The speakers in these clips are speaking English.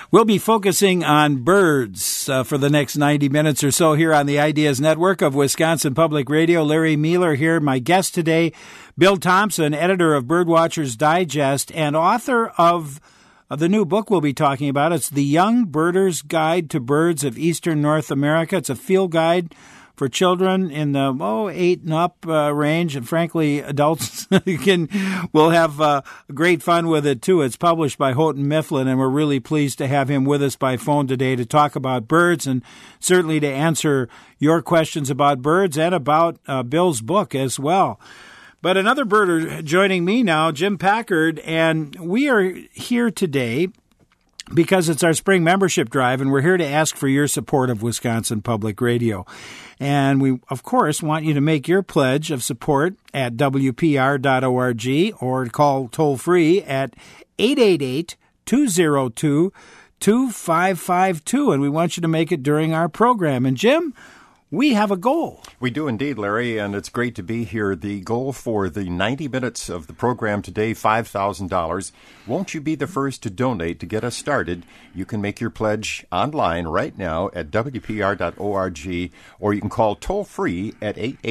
We'll be focusing on birds for the next 90 minutes or so here on the Ideas Network of Wisconsin Public Radio. Larry Mueller here. My guest today, Bill Thompson, editor of Birdwatchers Digest and author of the new book we'll be talking about. It's The Young Birder's Guide to Birds of Eastern North America. It's a field guide for children in the 8 and up range, and frankly, adults will have great fun with it too. It's published by Houghton Mifflin, and we're really pleased to have him with us by phone today to talk about birds and certainly to answer your questions about birds and about Bill's book as well. But another birder joining me now, Jim Packard, and we are here today because it's our spring membership drive, and we're here to ask for your support of Wisconsin Public Radio. And we, of course, want you to make your pledge of support at WPR.org or call toll-free at 888-202-2552. And we want you to make it during our program. And, Jim, we have a goal. We do indeed, Larry, and it's great to be here. The goal for the 90 minutes of the program today, $5,000. Won't you be the first to donate to get us started? You can make your pledge online right now at WPR.org, or you can call toll-free at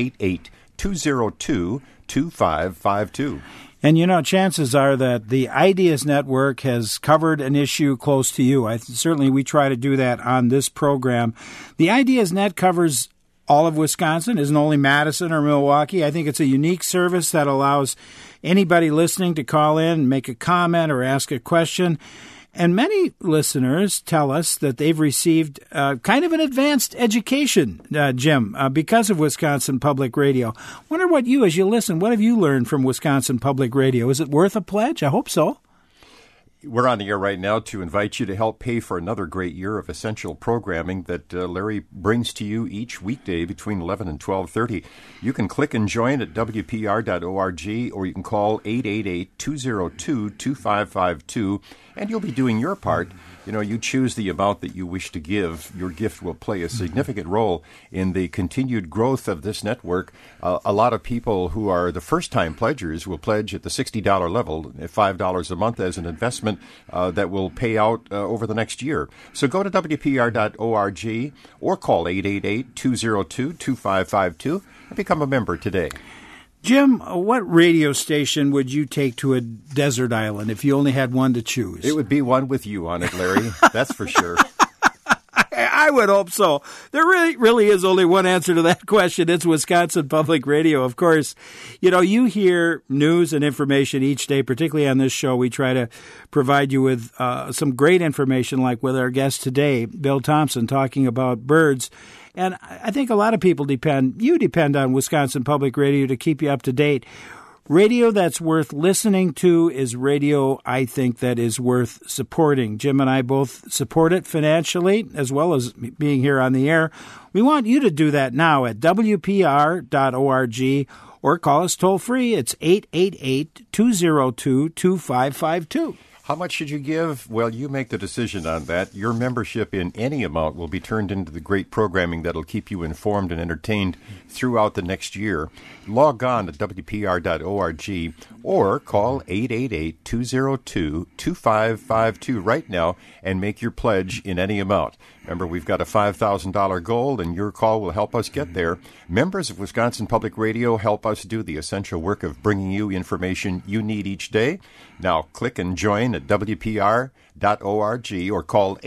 888-202-2552. And, you know, chances are that the Ideas Network has covered an issue close to you. Certainly we try to do that on this program. The Ideas Net covers all of Wisconsin, isn't only Madison or Milwaukee. I think it's a unique service that allows anybody listening to call in, make a comment, or ask a question. And many listeners tell us that they've received kind of an advanced education, Jim, because of Wisconsin Public Radio. Wonder what you, as you listen, what have you learned from Wisconsin Public Radio? Is it worth a pledge? I hope so. We're on the air right now to invite you to help pay for another great year of essential programming that Larry brings to you each weekday between 11 and 12:30. You can click and join at WPR.org, or you can call 888-202-2552, and you'll be doing your part. You know, you choose the amount that you wish to give. Your gift will play a significant role in the continued growth of this network. A lot of people who are the first-time pledgers will pledge at the $60 level, $5 a month as an investment that will pay out over the next year. So go to WPR.org or call 888-202-2552 and become a member today. Jim, what radio station would you take to a desert island if you only had one to choose? It would be one with you on it, Larry. That's for sure. I would hope so. There really is only one answer to that question. It's Wisconsin Public Radio. Of course, you know, you hear news and information each day, particularly on this show. We try to provide you with some great information, like with our guest today, Bill Thompson, talking about birds. And I think a lot of people depend on Wisconsin Public Radio to keep you up to date. Radio that's worth listening to is radio, I think, that is worth supporting. Jim and I both support it financially as well as being here on the air. We want you to do that now at WPR.org or call us toll-free. It's 888-202-2552. How much should you give? Well, you make the decision on that. Your membership in any amount will be turned into the great programming that'll keep you informed and entertained throughout the next year. Log on to WPR.org or call 888-202-2552 right now and make your pledge in any amount. Remember, we've got a $5,000 goal, and your call will help us get there. Members of Wisconsin Public Radio help us do the essential work of bringing you information you need each day. Now, click and join at WPR.org or call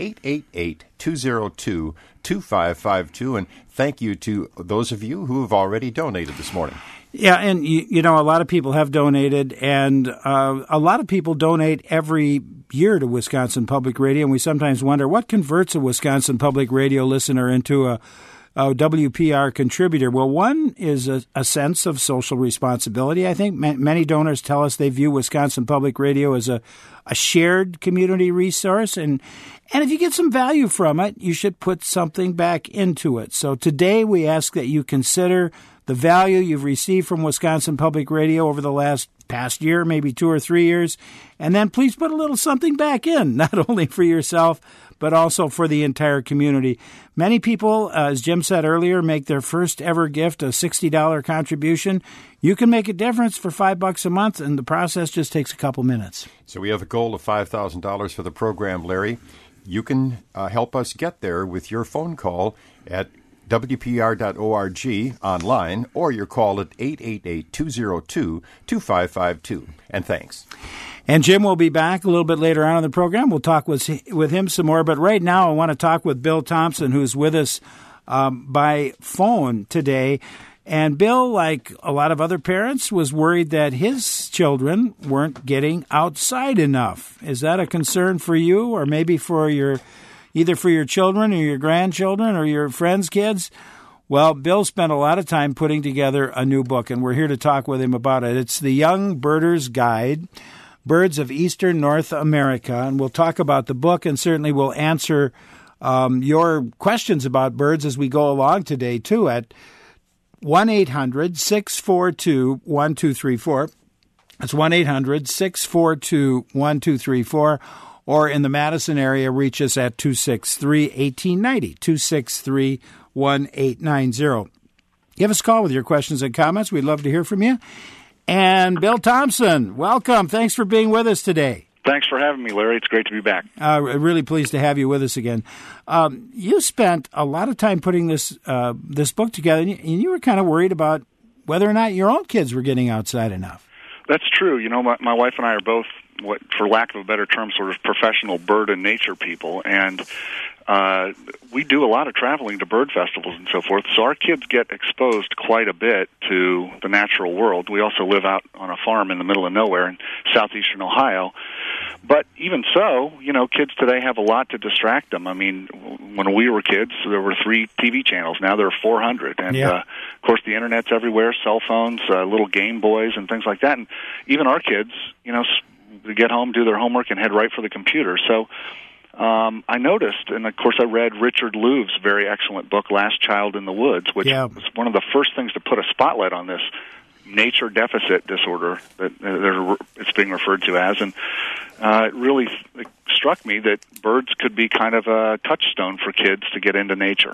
888-202-2552. And thank you to those of you who have already donated this morning. Yeah, and you know, a lot of people have donated, and a lot of people donate every year to Wisconsin Public Radio, and we sometimes wonder what converts a Wisconsin Public Radio listener into a WPR contributor. Well, one is a sense of social responsibility. I think many donors tell us they view Wisconsin Public Radio as a shared community resource, and if you get some value from it, you should put something back into it. So today we ask that you consider the value you've received from Wisconsin Public Radio over the past year, maybe 2 or 3 years, and then please put a little something back in, not only for yourself, but also for the entire community. Many people, as Jim said earlier, make their first ever gift a $60 contribution. You can make a difference for $5 a month, and the process just takes a couple minutes. So we have a goal of $5,000 for the program, Larry. you can help us get there with your phone call at WPR.org online, or your call at 888-202-2552. And thanks. And Jim will be back a little bit later on in the program. We'll talk with him some more. But right now I want to talk with Bill Thompson, who's with us by phone today. And Bill, like a lot of other parents, was worried that his children weren't getting outside enough. Is that a concern for you, or maybe for either for your children or your grandchildren or your friends' kids? Well, Bill spent a lot of time putting together a new book, and we're here to talk with him about it. It's The Young Birder's Guide, Birds of Eastern North America, and we'll talk about the book, and certainly we'll answer your questions about birds as we go along today, too, at 1-800-642-1234. That's 1-800-642-1234. Or in the Madison area, reach us at 263-1890, 263-1890. Give us a call with your questions and comments. We'd love to hear from you. And Bill Thompson, welcome. Thanks for being with us today. Thanks for having me, Larry. It's great to be back. Really pleased to have you with us again. You spent a lot of time putting this book together, and you were kind of worried about whether or not your own kids were getting outside enough. That's true. You know, my wife and I are both, for lack of a better term, sort of professional bird and nature people, and we do a lot of traveling to bird festivals and so forth, so our kids get exposed quite a bit to the natural world. We also live out on a farm in the middle of nowhere in southeastern Ohio. But even so, you know, kids today have a lot to distract them. I mean, when we were kids, there were 3 TV channels. Now there are 400. And, of course, the Internet's everywhere, cell phones, little Game Boys and things like that. And even our kids, you know, they get home, do their homework, and head right for the computer. So I noticed, and, of course, I read Richard Louve's very excellent book, Last Child in the Woods, which was one of the first things to put a spotlight on this nature deficit disorder that it's being referred to as. And it really struck me that birds could be kind of a touchstone for kids to get into nature.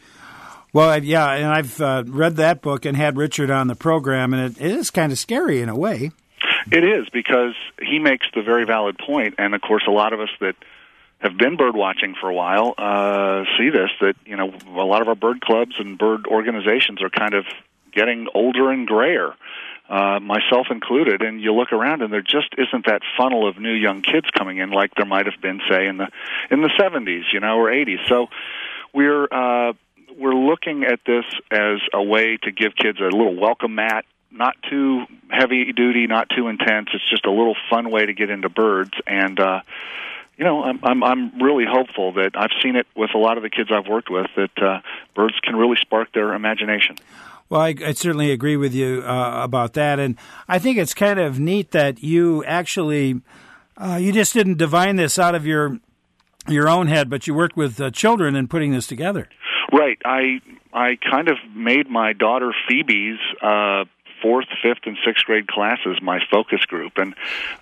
Well, yeah, and I've read that book and had Richard on the program, and it is kind of scary in a way. It is, because he makes the very valid point, and, of course, a lot of us that have been bird watching for a while see this, that, you know, a lot of our bird clubs and bird organizations are kind of getting older and grayer, myself included, and you look around and there just isn't that funnel of new young kids coming in like there might have been, say, in the 70s, you know, or 80s. So we're looking at this as a way to give kids a little welcome mat, not too heavy duty, not too intense. It's just a little fun way to get into birds. And you know, I'm really hopeful that I've seen it with a lot of the kids I've worked with, that birds can really spark their imagination. Well, I certainly agree with you about that, and I think it's kind of neat that you actually you just didn't divine this out of your own head, but you worked with children in putting this together. Right. I kind of made my daughter Phoebe's 4th, 5th, and 6th grade classes my focus group, and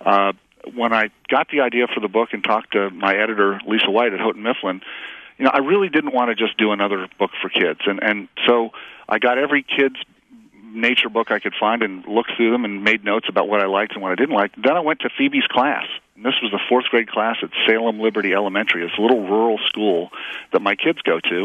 when I got the idea for the book and talked to my editor, Lisa White at Houghton Mifflin, you know, I really didn't want to just do another book for kids. And so I got every kid's nature book I could find and looked through them and made notes about what I liked and what I didn't like. Then I went to Phoebe's class. And this was the 4th grade class at Salem Liberty Elementary. It's a little rural school that my kids go to.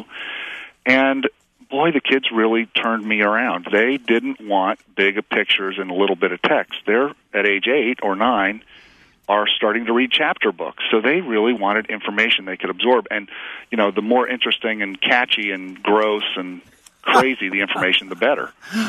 And boy, the kids really turned me around. They didn't want big pictures and a little bit of text. They're at age 8 or 9 are starting to read chapter books. So they really wanted information they could absorb. And, you know, the more interesting and catchy and gross and crazy the information, the better.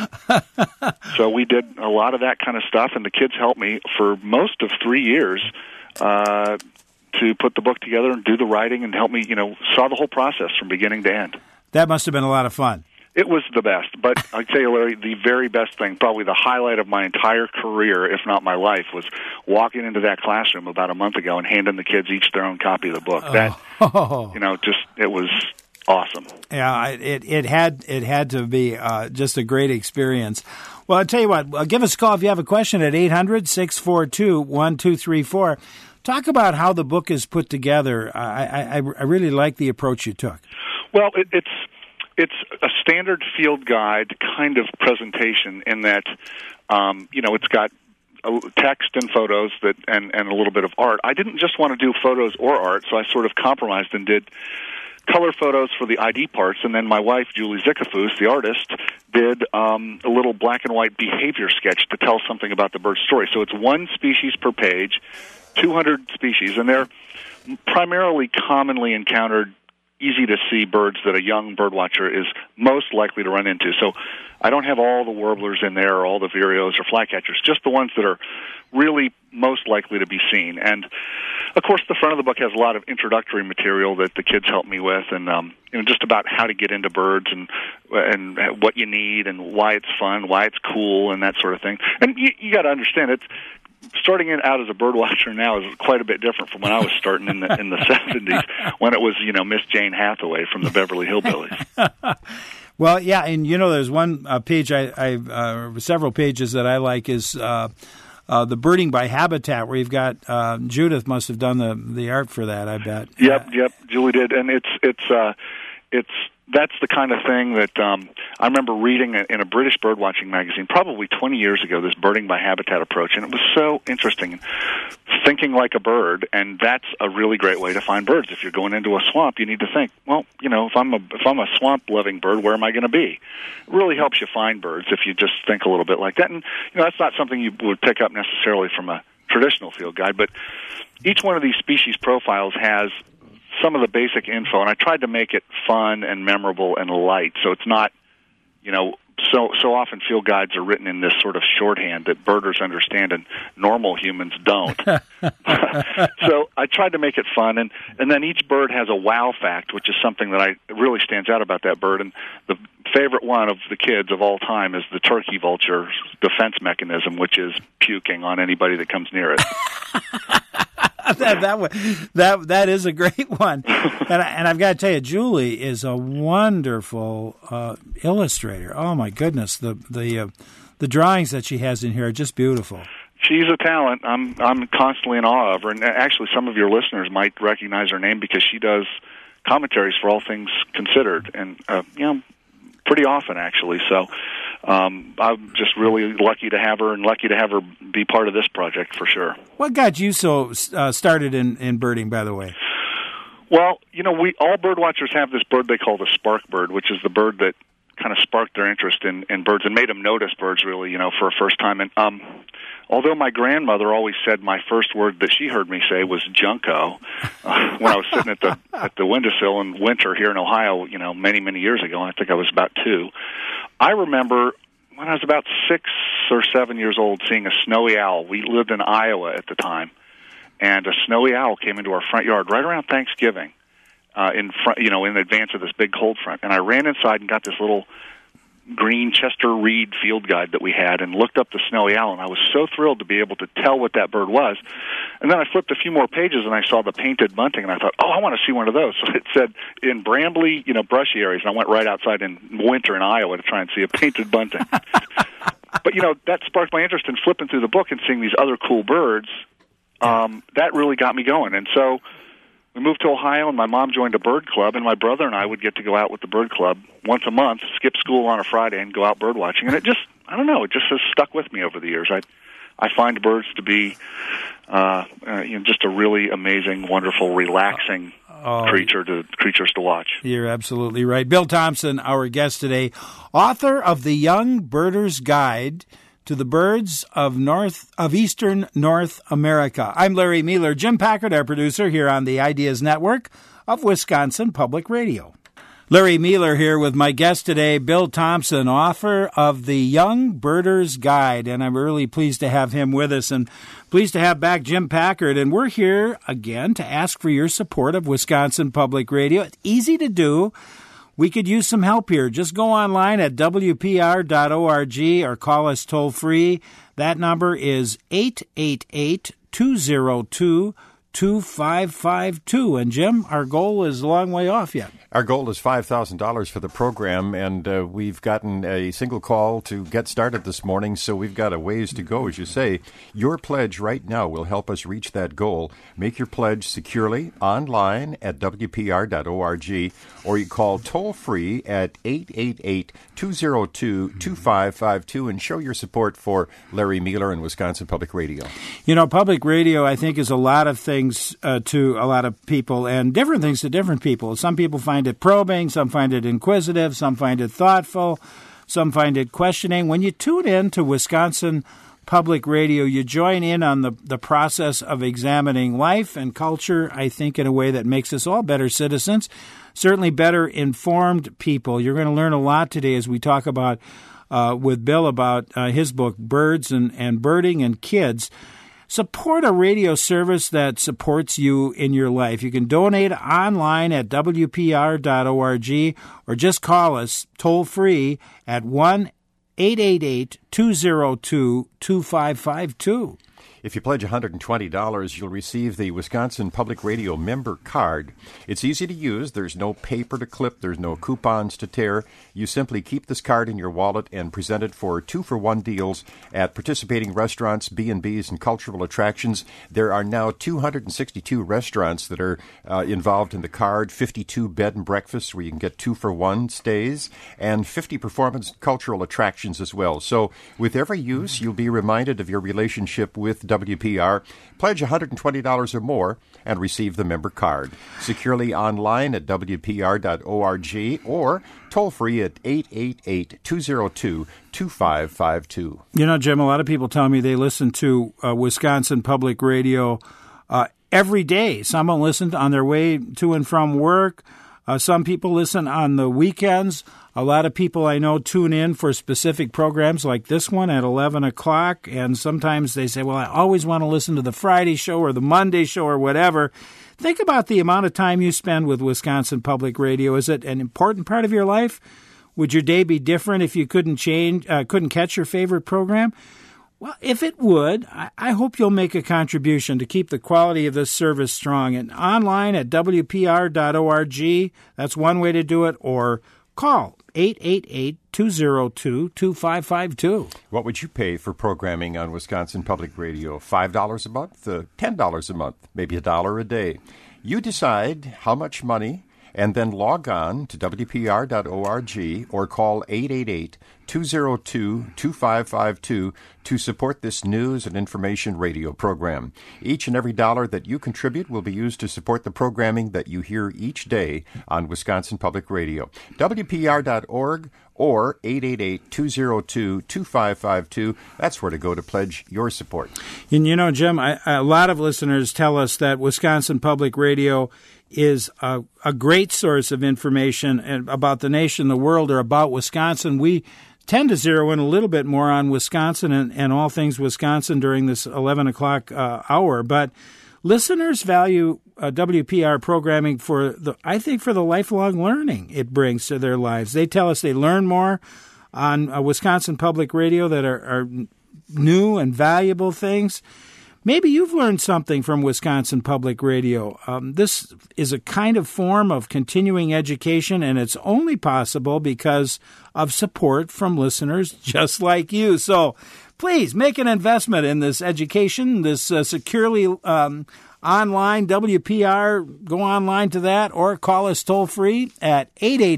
So we did a lot of that kind of stuff, and the kids helped me for most of 3 years to put the book together and do the writing and help me, you know, saw the whole process from beginning to end. That must have been a lot of fun. It was the best. But I tell you, Larry, the very best thing, probably the highlight of my entire career, if not my life, was walking into that classroom about a month ago and handing the kids each their own copy of the book. That, you know, just, it was awesome. Yeah, it had to be just a great experience. Well, I'll tell you what, give us a call if you have a question at 800-642-1234. Talk about how the book is put together. I really like the approach you took. Well, it's a standard field guide kind of presentation in that, you know, it's got text and photos and a little bit of art. I didn't just want to do photos or art, so I sort of compromised and did color photos for the ID parts, and then my wife, Julie Zickafoos, the artist, did a little black and white behavior sketch to tell something about the bird's story. So it's one species per page, 200 species, and they're primarily commonly encountered, easy-to-see birds that a young birdwatcher is most likely to run into. So I don't have all the warblers in there, or all the vireos or flycatchers, just the ones that are really most likely to be seen. And, of course, the front of the book has a lot of introductory material that the kids helped me with, and just about how to get into birds and what you need and why it's fun, why it's cool, and that sort of thing. And you got to understand, it's starting out as a bird watcher now is quite a bit different from when I was starting in the 70s, when it was Miss Jane Hathaway from the Beverly Hillbillies. Well, yeah, and there's one page several pages that I like is the Birding by Habitat, where you've got Judith must have done the art for that, I bet. Yep, Julie did, and that's the kind of thing that I remember reading in a British birdwatching magazine probably 20 years ago, this Birding by Habitat approach, and it was so interesting. Thinking like a bird, and that's a really great way to find birds. If you're going into a swamp, you need to think, well, if I'm a swamp-loving bird, where am I going to be? It really helps you find birds if you just think a little bit like that. And that's not something you would pick up necessarily from a traditional field guide, but each one of these species profiles has some of the basic info, and I tried to make it fun and memorable and light, so it's not, so often field guides are written in this sort of shorthand that birders understand and normal humans don't. So I tried to make it fun, and then each bird has a wow fact, which is something that really stands out about that bird, and the favorite one of the kids of all time is the turkey vulture's defense mechanism, which is puking on anybody that comes near it. That is a great one, and I've got to tell you, Julie is a wonderful illustrator. Oh my goodness, the drawings that she has in here are just beautiful. She's a talent. I'm constantly in awe of her, and actually, some of your listeners might recognize her name because she does commentaries for All Things Considered, and pretty often actually. So I'm just really lucky to have her, and lucky to have her be part of this project for sure. What got you so started in birding, by the way? Well, we all bird watchers have this bird they call the spark bird, which is the bird that kind of sparked their interest in birds and made them notice birds really, for a first time. And although my grandmother always said my first word that she heard me say was junco, when I was sitting at the windowsill in winter here in Ohio, many, many years ago, I think I was about 2, I remember when I was about 6 or 7 years old seeing a snowy owl. We lived in Iowa at the time, and a snowy owl came into our front yard right around Thanksgiving, in advance of this big cold front. And I ran inside and got this little green Chester Reed field guide that we had and looked up the snowy owl, and I was so thrilled to be able to tell what that bird was. And then I flipped a few more pages and I saw the painted bunting, and I thought, I want to see one of those. So it said in brambly, brushy areas, and I went right outside in winter in Iowa to try and see a painted bunting. But, that sparked my interest in flipping through the book and seeing these other cool birds. That really got me going. And so we moved to Ohio, and my mom joined a bird club, and my brother and I would get to go out with the bird club once a month, skip school on a Friday, and go out bird watching. And it just, it just has stuck with me over the years. I find birds to be just a really amazing, wonderful, relaxing creatures to watch. You're absolutely right. Bill Thompson, our guest today, author of The Young Birder's Guide to the Birds of Eastern North America. I'm Larry Mealer. Jim Packard, our producer, here on the Ideas Network of Wisconsin Public Radio. Larry Mealer here with my guest today, Bill Thompson, author of The Young Birder's Guide, and I'm really pleased to have him with us, and pleased to have back Jim Packard, and we're here again to ask for your support of Wisconsin Public Radio. It's easy to do. We could use some help here. Just go online at WPR.org or call us toll-free. That number is 888-202-2552. And, Jim, our goal is a long way off yet. Our goal is $5,000 for the program, and we've gotten a single call to get started this morning, so we've got a ways to go, as you say. Your pledge right now will help us reach that goal. Make your pledge securely online at WPR.org, or you call toll-free at 888-202-2552 and show your support for Larry Meiler and Wisconsin Public Radio. You know, public radio, I think, is a lot of things to a lot of people, and different things to different people. Some people find it probing, some find it inquisitive, some find it thoughtful, some find it questioning. When you tune in to Wisconsin Public Radio, you join in on the process of examining life and culture, I think, in a way that makes us all better citizens, certainly better informed people. You're going to learn a lot today as we talk about with Bill about his book, Birds and Birding and Kids. Support a radio service that supports you in your life. You can donate online at WPR.org or just call us toll-free at 1-888-202-2552. If you pledge $120, you'll receive the Wisconsin Public Radio member card. It's easy to use. There's no paper to clip. There's no coupons to tear. You simply keep this card in your wallet and present it for 2-for-1 deals at participating restaurants, B&Bs, and cultural attractions. There are now 262 restaurants that are involved in the card, 52 bed and breakfasts where you can get 2-for-1 stays, and 50 performance cultural attractions as well. So with every use, you'll be reminded of your relationship with WPR. Pledge $120 or more and receive the member card. Securely online at WPR.org or toll-free at 888-202-2552. You know, Jim, a lot of people tell me they listen to Wisconsin Public Radio every day. Some will listen on their way to and from work. Some people listen on the weekends. A lot of people I know tune in for specific programs like this one at 11 o'clock, and sometimes they say, well, I always want to listen to the Friday show or the Monday show or whatever. Think about the amount of time you spend with Wisconsin Public Radio. Is it an important part of your life? Would your day be different if you couldn't catch your favorite program? Well, if it would, I hope you'll make a contribution to keep the quality of this service strong. And online at WPR.org, that's one way to do it, or call 888-202-2552. What would you pay for programming on Wisconsin Public Radio? $5 a month? $10 a month? Maybe $1 a day? You decide how much money, and then log on to WPR.org or call 888-202-2552 to support this news and information radio program. Each and every dollar that you contribute will be used to support the programming that you hear each day on Wisconsin Public Radio. WPR.org or 888-202-2552. That's where to go to pledge your support. And you know, Jim, a lot of listeners tell us that Wisconsin Public Radio is a great source of information about the nation, the world, or about Wisconsin. We tend to zero in a little bit more on Wisconsin and all things Wisconsin during this 11 o'clock hour. But listeners value WPR programming for the lifelong learning it brings to their lives. They tell us they learn more on Wisconsin Public Radio that are new and valuable things. Maybe you've learned something from Wisconsin Public Radio. This is a kind of form of continuing education, and it's only possible because of support from listeners just like you. So please make an investment in this education, this securely online WPR. Go online to that or call us toll-free at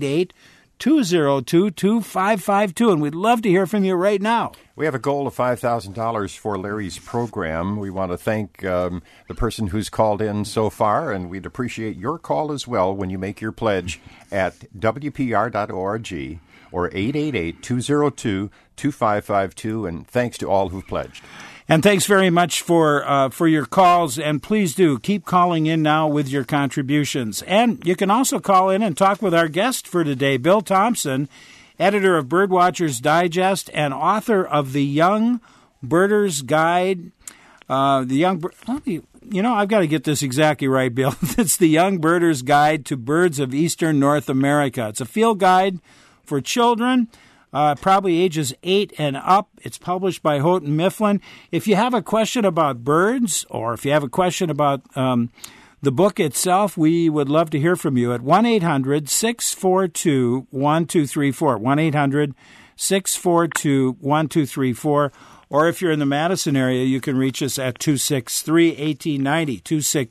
888-202-2552, and we'd love to hear from you right now. We have a goal of $5,000 for Larry's program. We want to thank the person who's called in so far, and we'd appreciate your call as well when you make your pledge at WPR.org or 888-202-2552, and thanks to all who've pledged. And thanks very much for your calls, and please do keep calling in now with your contributions. And you can also call in and talk with our guest for today, Bill Thompson, editor of Birdwatchers Digest and author of The Young Birder's Guide. I've got to get this exactly right, Bill. It's The Young Birder's Guide to Birds of Eastern North America. It's a field guide for children, probably ages 8 and up. It's published by Houghton Mifflin. If you have a question about birds, or if you have a question about the book itself, we would love to hear from you at 1-800-642-1234, 1-800-642-1234. Or if you're in the Madison area, you can reach us at 263-1890,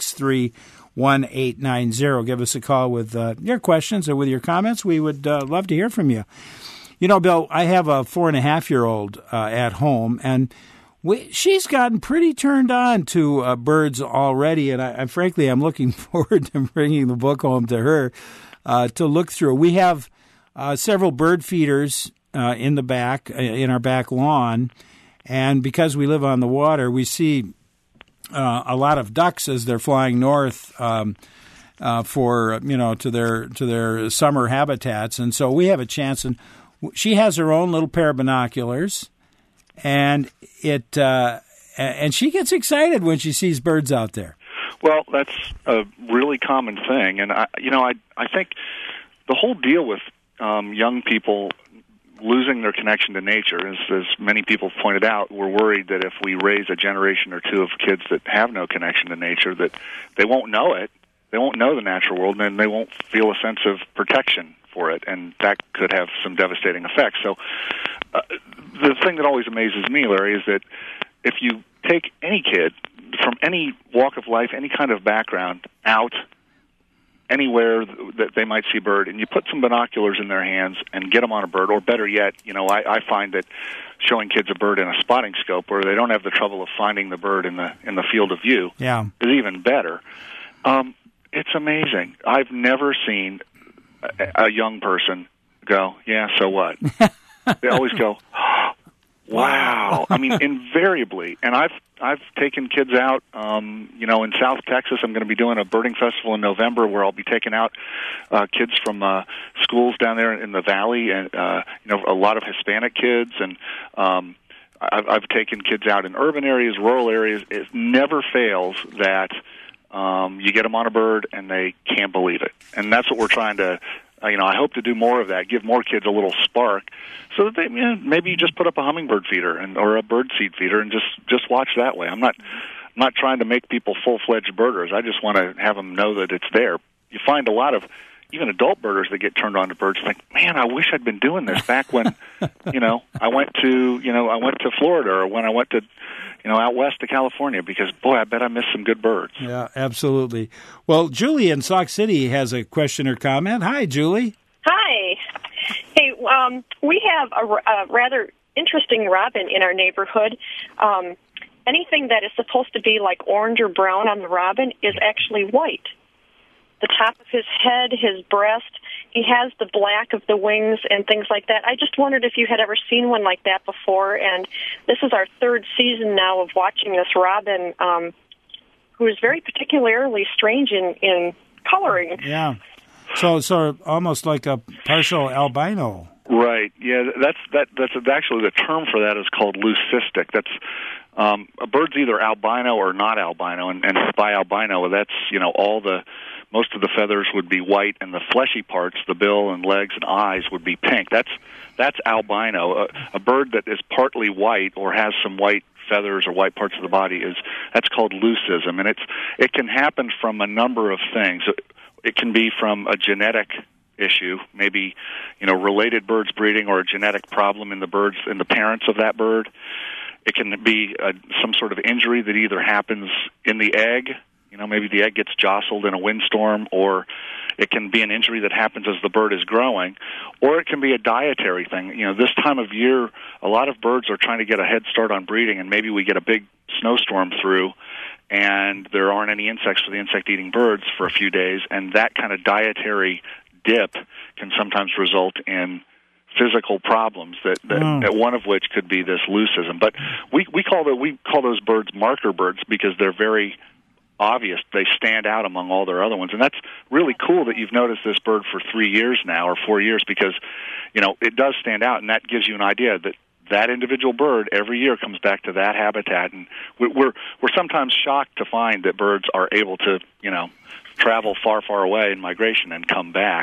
263-1890. Give us a call with your questions or with your comments. We would love to hear from you. You know, Bill, I have a 4.5-year-old at home, and she's gotten pretty turned on to birds already, and frankly, I'm looking forward to bringing the book home to her to look through. We have several bird feeders in the back, in our back lawn, and because we live on the water, we see a lot of ducks as they're flying north for to their summer habitats, and so we have a chance. And she has her own little pair of binoculars, and and she gets excited when she sees birds out there. Well, that's a really common thing, and I think the whole deal with young people losing their connection to nature, as many people pointed out, we're worried that if we raise a generation or two of kids that have no connection to nature, that they won't know it, they won't know the natural world, and then they won't feel a sense of protection for it, and that could have some devastating effects. So the thing that always amazes me, Larry, is that if you take any kid from any walk of life, any kind of background, out anywhere that they might see a bird, and you put some binoculars in their hands and get them on a bird, or better yet, I find that showing kids a bird in a spotting scope where they don't have the trouble of finding the bird in the field of view is even better. It's amazing. I've never seen a young person go, yeah, so what? They always go, oh, wow. I mean, invariably. And I've taken kids out, in South Texas. I'm going to be doing a birding festival in November where I'll be taking out kids from schools down there in the valley, and a lot of Hispanic kids. And I've taken kids out in urban areas, rural areas. It never fails that you get them on a bird and they can't believe it. And that's what we're trying to. I hope to do more of that, give more kids a little spark, so that they maybe you just put up a hummingbird feeder or a bird seed feeder and just watch that way. I'm not trying to make people full-fledged birders. I just want to have them know that it's there. You find a lot of even adult birders that get turned on to birds think, man, I wish I'd been doing this back when I went to Florida, or when I went to out west to California, because, boy, I bet I missed some good birds. Yeah, absolutely. Well, Julie in Sauk City has a question or comment. Hi, Julie. Hi. Hey, we have a rather interesting robin in our neighborhood. Anything that is supposed to be like orange or brown on the robin is actually white. The top of his head, his breast, he has the black of the wings and things like that. I just wondered if you had ever seen one like that before, and this is our third season now of watching this robin, who is very particularly strange in coloring. Yeah, so almost like a partial albino. Right. Yeah, that's actually the term for that is called leucistic. That's a bird's either albino or not albino, and by albino, that's most of the feathers would be white, and the fleshy parts, the bill and legs and eyes, would be pink. That's albino. A bird that is partly white or has some white feathers or white parts of the body that's called leucism, and it can happen from a number of things. It can be from a genetic issue, maybe related birds breeding, or a genetic problem in the parents of that bird. It can be some sort of injury that either happens in the egg. Maybe the egg gets jostled in a windstorm, or it can be an injury that happens as the bird is growing, or it can be a dietary thing. This time of year, a lot of birds are trying to get a head start on breeding, and maybe we get a big snowstorm through, and there aren't any insects for the insect-eating birds for a few days, and that kind of dietary dip can sometimes result in physical problems that one of which could be this leucism. But we call those birds marker birds because they're very obvious. They stand out among all their other ones, and that's really cool that you've noticed this bird for 3 years now, or 4 years, because it does stand out, and that gives you an idea that individual bird every year comes back to that habitat. And we're sometimes shocked to find that birds are able to travel far away in migration and come back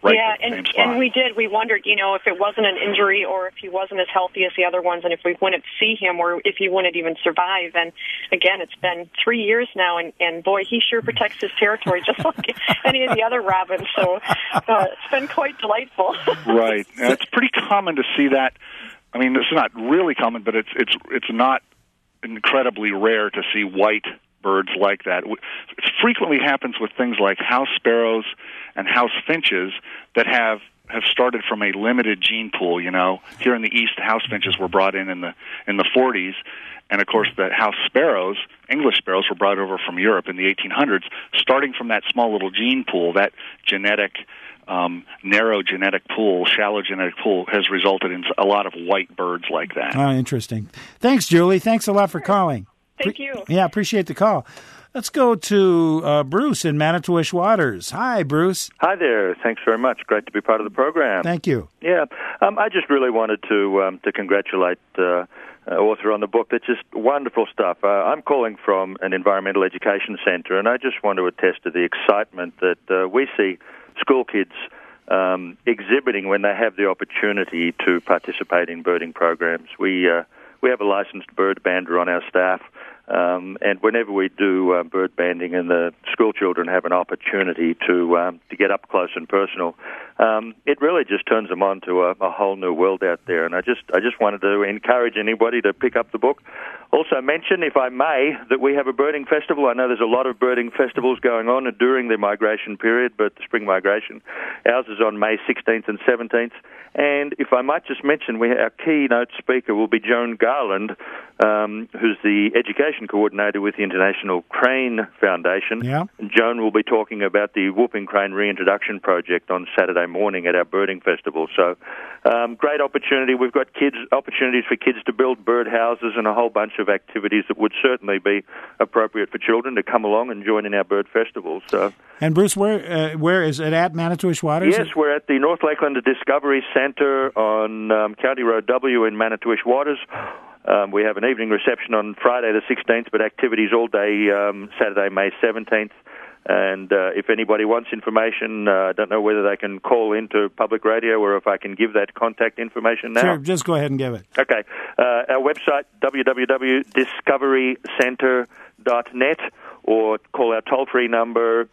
in the same spot. And we did. We wondered, if it wasn't an injury or if he wasn't as healthy as the other ones, and if we wouldn't see him or if he wouldn't even survive. And again, it's been 3 years now, and boy, he sure protects his territory just like any of the other robins. So it's been quite delightful. Right. And it's pretty common to see that. I mean, it's not really common, but it's not incredibly rare to see white birds like that. It frequently happens with things like house sparrows and house finches that have started from a limited gene pool. Here in the East, house finches were brought in the 40s, and of course the house sparrows, English sparrows, were brought over from Europe in the 1800s. Starting from that small little gene pool, that narrow genetic pool, shallow genetic pool, has resulted in a lot of white birds like that. Oh, interesting. Thanks, Julie. Thanks a lot for calling. Thank you. Yeah, appreciate the call. Let's go to Bruce in Manitowish Waters. Hi, Bruce. Hi there. Thanks very much. Great to be part of the program. Thank you. Yeah, I just really wanted to congratulate author on the book. That's just wonderful stuff. I'm calling from an environmental education center, and I just want to attest to the excitement that we see school kids exhibiting when they have the opportunity to participate in birding programs. We have a licensed bird bander on our staff, and whenever we do bird banding and the school children have an opportunity to get up close and personal, it really just turns them on to a whole new world out there. And I just wanted to encourage anybody to pick up the book. Also mention, if I may, that we have a birding festival. I know there's a lot of birding festivals going on during the migration period, but the spring migration. Ours is on May 16th and 17th. And if I might just mention, our keynote speaker will be Joan Garland, who's the education coordinator with the International Crane Foundation. Yeah. Joan will be talking about the Whooping Crane Reintroduction Project on Saturday morning at our birding festival. So great opportunity. We've got opportunities for kids to build bird houses and a whole bunch of activities that would certainly be appropriate for children to come along and join in our bird festival. So. And Bruce, where is it at, Manitowish Waters? Yes, we're at the North Lakeland Discovery Center on County Road W in Manitowish Waters. We have an evening reception on Friday the 16th, but activities all day Saturday, May 17th. And if anybody wants information, I don't know whether they can call into public radio or if I can give that contact information now. Sure, just go ahead and give it. Okay. Our website, www.discoverycenter.net, or call our toll-free number,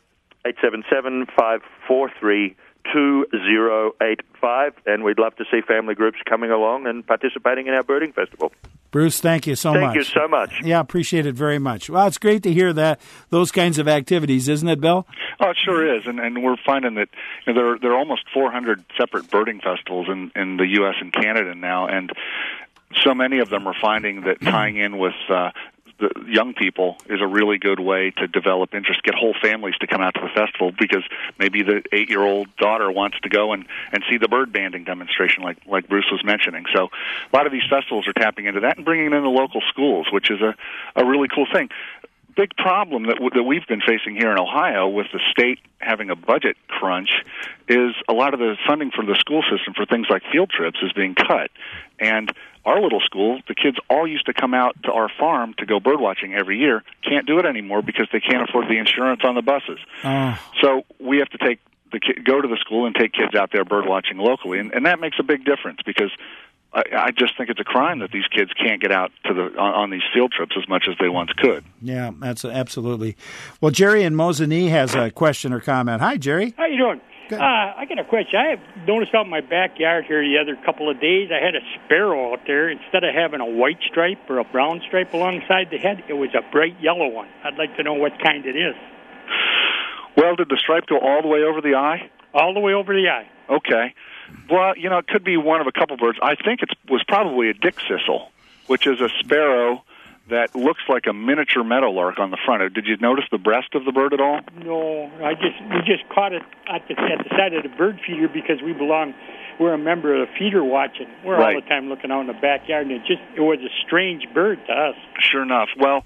877-543-2085, and we'd love to see family groups coming along and participating in our birding festival. Bruce, thank you so much. Thank you so much. Yeah, appreciate it very much. Well, it's great to hear those kinds of activities, isn't it, Bill? Oh, it sure is, and we're finding that there are almost 400 separate birding festivals in the U.S. and Canada now, and so many of them are finding that tying in with the young people is a really good way to develop interest, get whole families to come out to the festival, because maybe the 8-year-old daughter wants to go and see the bird banding demonstration like Bruce was mentioning. So a lot of these festivals are tapping into that and bringing it in the local schools, which is a really cool thing. Big problem that we've been facing here in Ohio with the state having a budget crunch is a lot of the funding for the school system for things like field trips is being cut. And our little school, the kids all used to come out to our farm to go bird watching every year. Can't do it anymore because they can't afford the insurance on the buses. So we have to go to the school and take kids out there bird watching locally, and that makes a big difference, because I just think it's a crime that these kids can't get out on these field trips as much as they once could. Yeah, that's absolutely. Well, Jerry in Mosinee has a question or comment. Hi, Jerry. How you doing? Good. I got a question. I have noticed out in my backyard here the other couple of days, I had a sparrow out there. Instead of having a white stripe or a brown stripe alongside the head, it was a bright yellow one. I'd like to know what kind it is. Well, did the stripe go all the way over the eye? All the way over the eye. Okay. Well, it could be one of a couple birds. I think it was probably a dickcissel, which is a sparrow that looks like a miniature meadowlark on the front. Did you notice the breast of the bird at all? No, we just caught it at the side of the bird feeder because we're a member of the feeder watching. We're all the time looking out in the backyard, and it was a strange bird to us. Sure enough. Well,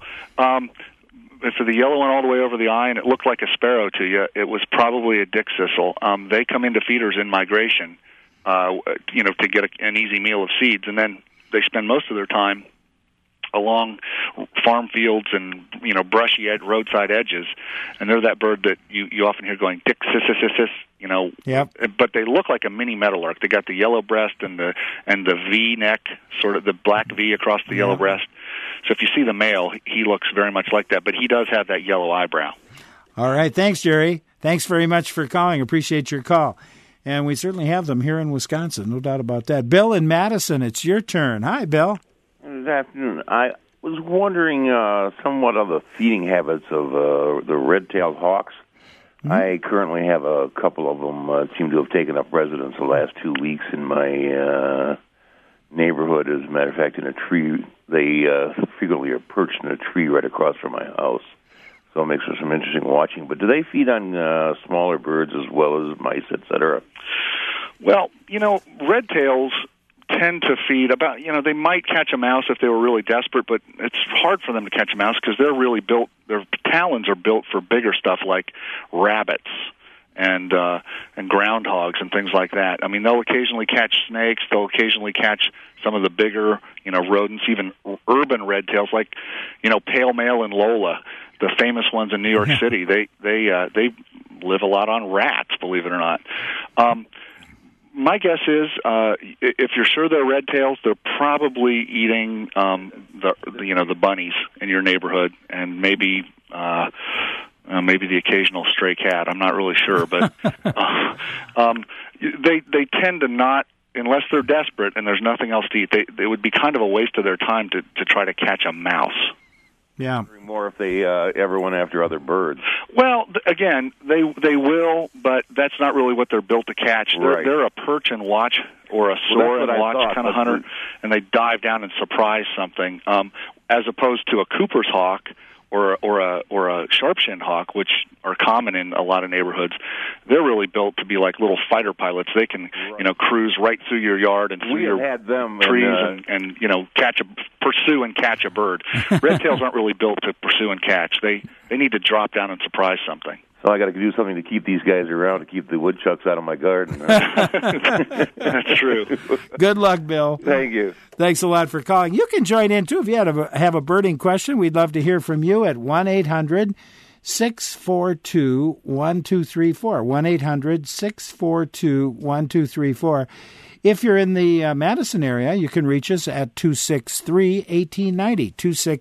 for the yellow one all the way over the eye, and it looked like a sparrow to you, it was probably a dickcissel. They come into feeders in migration, to get an easy meal of seeds, and then they spend most of their time along farm fields and brushy roadside edges, and they're that bird that you often hear going tick sis sis sis sis. Yep. But they look like a mini meadowlark. They got the yellow breast and the V neck, sort of the black V across the yellow breast. So if you see the male, he looks very much like that, but he does have that yellow eyebrow. All right, thanks, Jerry. Thanks very much for calling. Appreciate your call. And we certainly have them here in Wisconsin, no doubt about that. Bill in Madison, it's your turn. Hi, Bill. Good afternoon. I was wondering somewhat of the feeding habits of the red-tailed hawks. Mm-hmm. I currently have a couple of them seem to have taken up residence the last 2 weeks in my neighborhood. As a matter of fact, in a tree, they frequently are perched in a tree right across from my house. So it makes for some interesting watching. But do they feed on smaller birds as well as mice, et cetera? Well, red tails tend to feed about, they might catch a mouse if they were really desperate, but it's hard for them to catch a mouse because they're really built, their talons are built for bigger stuff like rabbits and groundhogs and things like that. I mean, they'll occasionally catch snakes, they'll occasionally catch some of the bigger, rodents, even urban red tails like, Pale Male and Lola, the famous ones in New York City. They live a lot on rats, believe it or not. My guess is, if you're sure they're red tails, they're probably eating the bunnies in your neighborhood, and maybe the occasional stray cat. I'm not really sure, but they tend to not, unless they're desperate and there's nothing else to eat. It would be kind of a waste of their time to try to catch a mouse. Yeah. More if they ever went after other birds. Well, again, they will, but that's not really what they're built to catch. They're a perch and watch or a soar and watch kind of hunter, and they dive down and surprise something, as opposed to a Cooper's hawk or a sharp-shinned hawk, which are common in a lot of neighborhoods. They're really built to be like little fighter pilots. They can, cruise right through your yard and through your trees and pursue and catch a bird. Red tails aren't really built to pursue and catch. They need to drop down and surprise something. So I got to do something to keep these guys around, to keep the woodchucks out of my garden. That's true. Good luck, Bill. Thank you. Thanks a lot for calling. You can join in, too. If you have a birding question, we'd love to hear from you at 1-800-642-1234. 1-800-642-1234. If you're in the Madison area, you can reach us at 263-1890,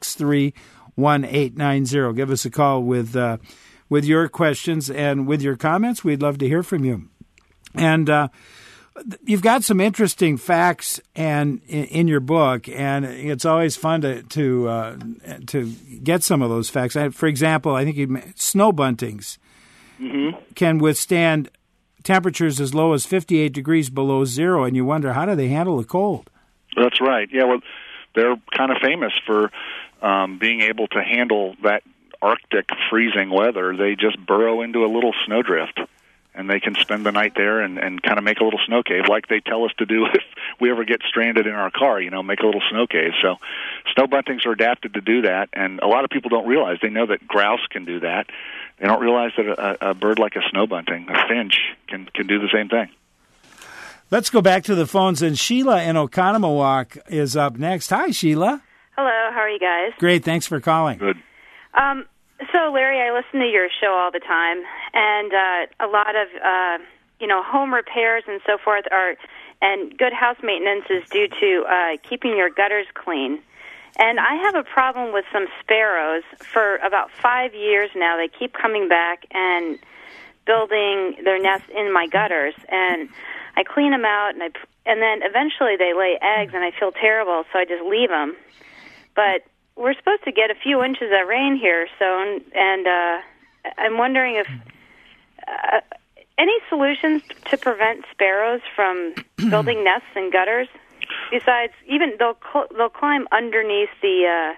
263-1890. Give us a call with your questions and with your comments. We'd love to hear from you. And you've got some interesting facts and in your book, and it's always fun to get some of those facts. For example, I think snow buntings can withstand temperatures as low as 58 degrees below zero, and you wonder, how do they handle the cold? That's right. Yeah, well, they're kind of famous for being able to handle that Arctic freezing weather. They just burrow into a little snowdrift, and they can spend the night there and kind of make a little snow cave, like they tell us to do if we ever get stranded in our car, make a little snow cave. So snow buntings are adapted to do that, and a lot of people don't realize. They know that grouse can do that. They don't realize that a bird like a snow bunting, a finch, can do the same thing. Let's go back to the phones, and Sheila in Oconomowoc is up next. Hi, Sheila. Hello, how are you guys? Great, thanks for calling. Good. So, Larry, I listen to your show all the time, and a lot of, home repairs and so forth and good house maintenance is due to keeping your gutters clean. And I have a problem with some sparrows. For about 5 years now, they keep coming back and building their nests in my gutters, and I clean them out, and then eventually they lay eggs, and I feel terrible, so I just leave them. But we're supposed to get a few inches of rain here soon, and I'm wondering if any solutions to prevent sparrows from building nests in gutters. Besides, even they'll climb underneath the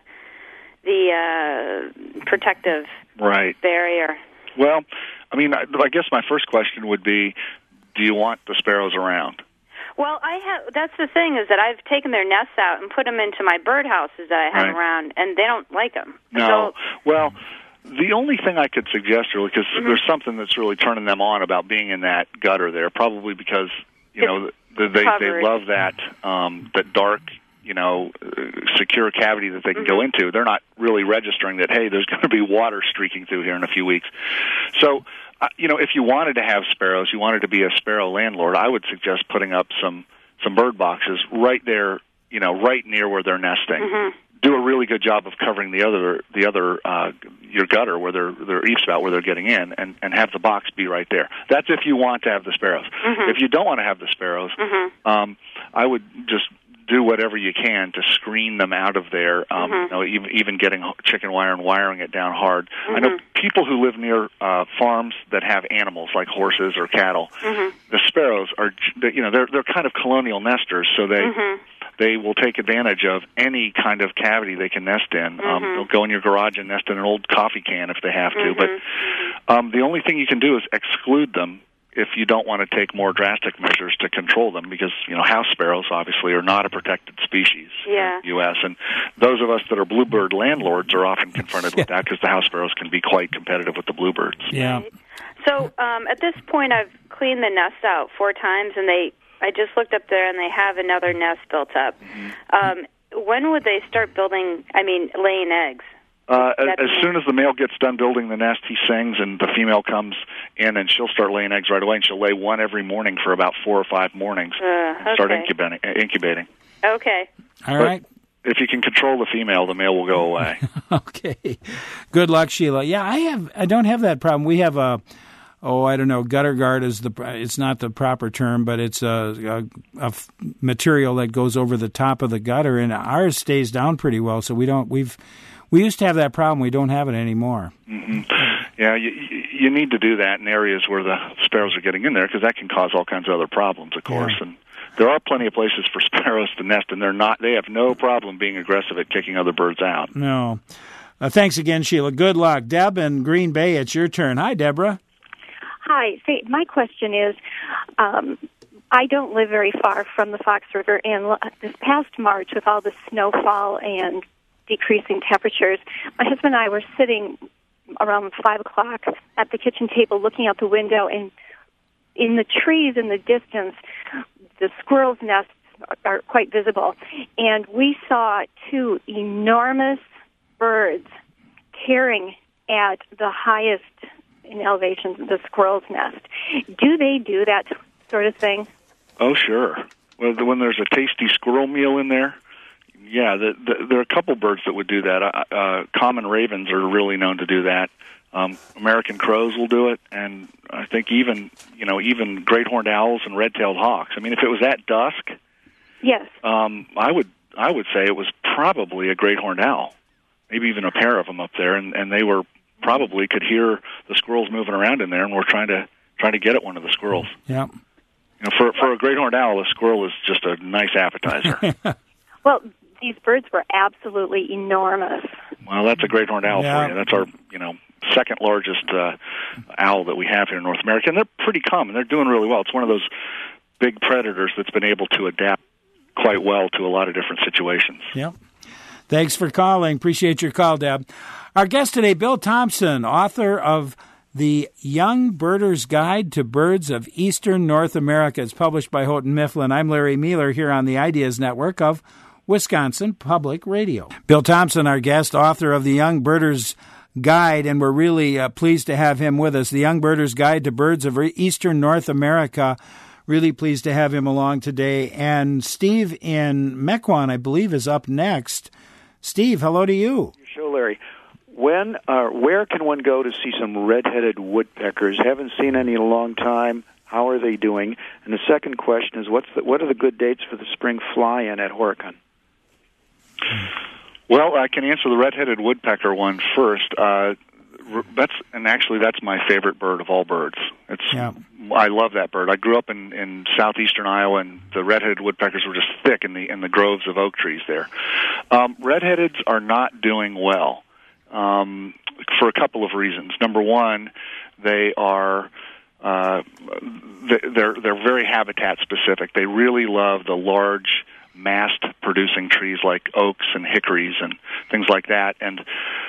protective barrier. Well, I mean, I guess my first question would be, do you want the sparrows around? Well, that's the thing, is that I've taken their nests out and put them into my birdhouses that I have around, and they don't like them. No. Well, the only thing I could suggest, really, because there's something that's really turning them on about being in that gutter there, probably because, they love that dark secure cavity that they can go into. They're not really registering that, hey, there's going to be water streaking through here in a few weeks. So, if you wanted to have sparrows, you wanted to be a sparrow landlord, I would suggest putting up some bird boxes right there, right near where they're nesting. Do a really good job of covering the other your gutter where their eave spout where they're getting in, and have the box be right there. That's if you want to have the sparrows. If you don't want to have the sparrows, I would just do whatever you can to screen them out of there. Even getting chicken wire and wiring it down hard. I know people who live near farms that have animals like horses or cattle. The sparrows are, they're kind of colonial nesters, so they will take advantage of any kind of cavity they can nest in. They'll go in your garage and nest in an old coffee can if they have to. But the only thing you can do is exclude them if you don't want to take more drastic measures to control them, because house sparrows obviously are not a protected species in the U.S. And those of us that are bluebird landlords are often confronted with that, because the house sparrows can be quite competitive with the bluebirds. Yeah. So at this point, I've cleaned the nest out 4 times, and I just looked up there, and they have another nest built up. When would they start laying eggs? As soon as the male gets done building the nest, he sings, and the female comes in, and she'll start laying eggs right away, and she'll lay one every morning for about 4 or 5 mornings. And start incubating. Okay. All right. If you can control the female, the male will go away. Okay. Good luck, Sheila. Yeah, I don't have that problem. We have gutter guard is it's not the proper term, but it's a material that goes over the top of the gutter, and ours stays down pretty well. So we used to have that problem. We don't have it anymore. Yeah, you need to do that in areas where the sparrows are getting in there, because that can cause all kinds of other problems, of course. And there are plenty of places for sparrows to nest, and they have no problem being aggressive at kicking other birds out. No. Thanks again, Sheila. Good luck. Deb in Green Bay, it's your turn. Hi, Deborah. Hi. See, my question is, I don't live very far from the Fox River, and this past March, with all the snowfall and decreasing temperatures, my husband and I were sitting around 5 o'clock at the kitchen table looking out the window, and in the trees in the distance, the squirrels' nests are quite visible, and we saw 2 enormous birds tearing at the highest in elevation, the squirrel's nest. Do they do that sort of thing? Oh, sure. Well, when there's a tasty squirrel meal in there, yeah, there are a couple birds that would do that. Common ravens are really known to do that. American crows will do it, and I think even great horned owls and red-tailed hawks. I mean, if it was at dusk, yes, I would say it was probably a great horned owl, maybe even a pair of them up there, and they were probably could hear the squirrels moving around in there, and were trying to get at one of the squirrels. Yeah. For a great horned owl, a squirrel is just a nice appetizer. Well, these birds were absolutely enormous. Well, that's a great horned owl for you. That's our, second largest owl that we have here in North America, and they're pretty common. They're doing really well. It's one of those big predators that's been able to adapt quite well to a lot of different situations. Yep. Thanks for calling. Appreciate your call, Deb. Our guest today, Bill Thompson, author of The Young Birder's Guide to Birds of Eastern North America. It's published by Houghton Mifflin. I'm Larry Mueller here on the Ideas Network of Wisconsin Public Radio. Bill Thompson, our guest, author of The Young Birder's Guide, and we're really pleased to have him with us. The Young Birder's Guide to Birds of Eastern North America. Really pleased to have him along today. And Steve in Mequon, I believe, is up next. Steve, hello to you. Your show, Larry. Where can one go to see some red-headed woodpeckers? Haven't seen any in a long time. How are they doing? And the second question is, what are the good dates for the spring fly-in at Horicon? Well, I can answer the red-headed woodpecker one first. That's my favorite bird of all birds. I love that bird. I grew up in southeastern Iowa, and the red-headed woodpeckers were just thick in the groves of oak trees there. Red-headeds are not doing well for a couple of reasons. Number one, they are they're very habitat specific. They really love the large mast-producing trees like oaks and hickories and things like that. And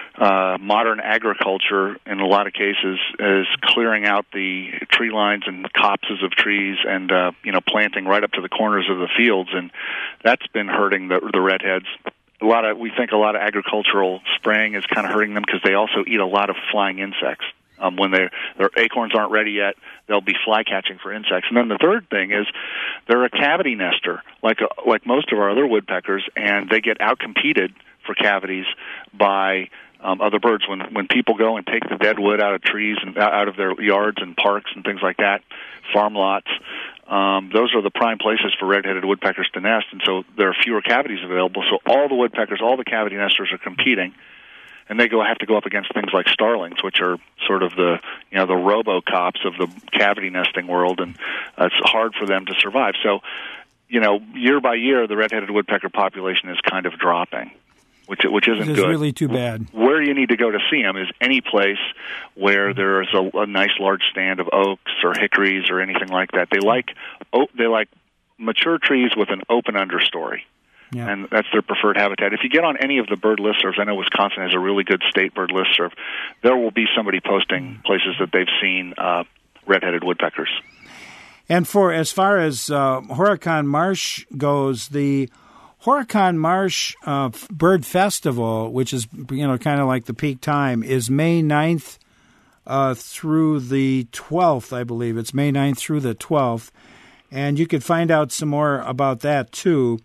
modern agriculture, in a lot of cases, is clearing out the tree lines and copses of trees and planting right up to the corners of the fields, and that's been hurting the redheads. We think a lot of agricultural spraying is kind of hurting them because they also eat a lot of flying insects. When their acorns aren't ready yet, they'll be fly catching for insects. And then the third thing is they're a cavity nester, like most of our other woodpeckers, and they get outcompeted for cavities by other birds. When people go and take the dead wood out of trees and out of their yards and parks and things like that, farm lots, those are the prime places for red-headed woodpeckers to nest, and so there are fewer cavities available. So all the woodpeckers, all the cavity nesters are competing. And they have to go up against things like starlings, which are sort of the RoboCops of the cavity nesting world, and it's hard for them to survive. So, year by year, the red-headed woodpecker population is kind of dropping, which isn't good. It's really too bad. Where you need to go to see them is any place where there is a nice large stand of oaks or hickories or anything like that. They like mature trees with an open understory. Yeah. And that's their preferred habitat. If you get on any of the bird listservs, I know Wisconsin has a really good state bird listserv, there will be somebody posting places that they've seen red-headed woodpeckers. And as far as Horicon Marsh goes, the Horicon Marsh Bird Festival, which is kind of like the peak time, is May 9th through the 12th, I believe. It's May 9th through the 12th. And you could find out some more about that, too.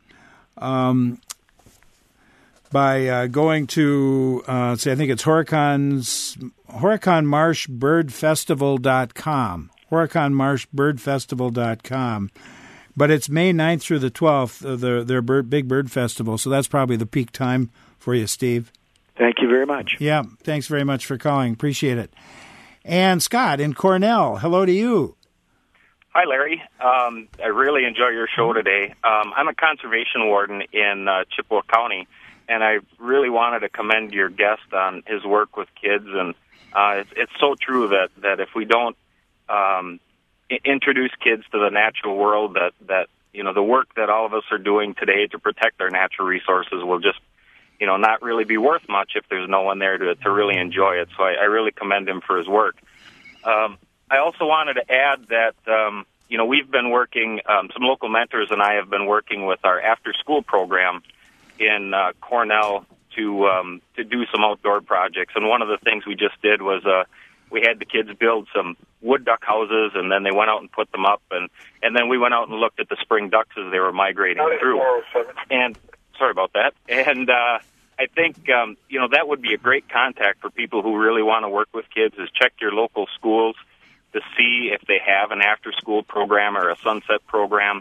By going to, I think it's HoriconMarshBirdFestival.com, HoriconMarshBirdFestival.com. But it's May 9th through the 12th, their big bird festival, so that's probably the peak time for you, Steve. Thank you very much. Yeah, thanks very much for calling. Appreciate it. And Scott in Cornell, hello to you. Hi, Larry. I really enjoy your show today. I'm a conservation warden in Chippewa County, and I really wanted to commend your guest on his work with kids. And it's so true that if we don't introduce kids to the natural world, that the work that all of us are doing today to protect our natural resources will just not really be worth much if there's no one there to really enjoy it. So I really commend him for his work. I also wanted to add that, we've been working, some local mentors and I have been working with our after-school program in Cornell to do some outdoor projects. And one of the things we just did was we had the kids build some wood duck houses, and then they went out and put them up. And then we went out and looked at the spring ducks as they were migrating through. And sorry about that. And I think, that would be a great contact for people who really want to work with kids, is check your local schools to see if they have an after-school program or a sunset program,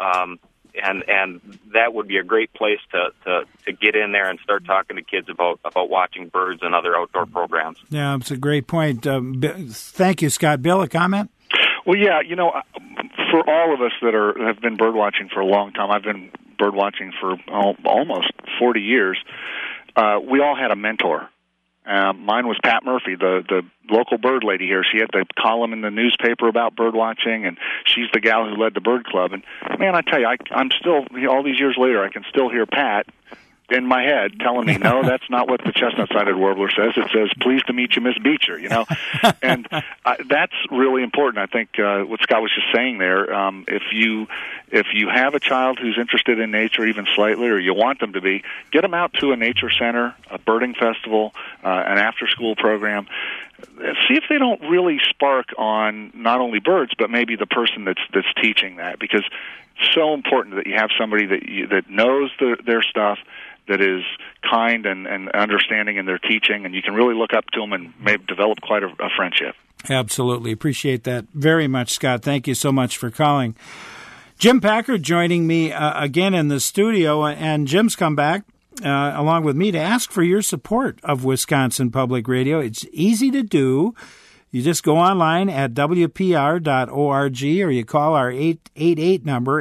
and that would be a great place to get in there and start talking to kids about watching birds and other outdoor programs. Yeah, it's a great point. Thank you, Scott. Bill, a comment? Well, yeah, for all of us that have been bird watching for a long time, I've been bird watching for almost 40 years. We all had a mentor. Mine was Pat Murphy, the local bird lady here. She had the column in the newspaper about bird watching, and she's the gal who led the bird club. And, man, I tell you, I'm still, all these years later, I can still hear Pat in my head telling me, no, that's not what the chestnut-sided warbler says. It says, pleased to meet you, Miss Beecher, And that's really important. I think what Scott was just saying there, if you have a child who's interested in nature even slightly, or you want them to be, get them out to a nature center, a birding festival, an after-school program. See if they don't really spark on not only birds, but maybe the person that's teaching that, because it's so important that you have somebody that knows their stuff, that is kind and understanding in their teaching, and you can really look up to them and maybe develop quite a friendship. Absolutely. Appreciate that very much, Scott. Thank you so much for calling. Jim Packard joining me again in the studio, and Jim's come back along with me to ask for your support of Wisconsin Public Radio. It's easy to do. You just go online at WPR.org, or you call our 888 number,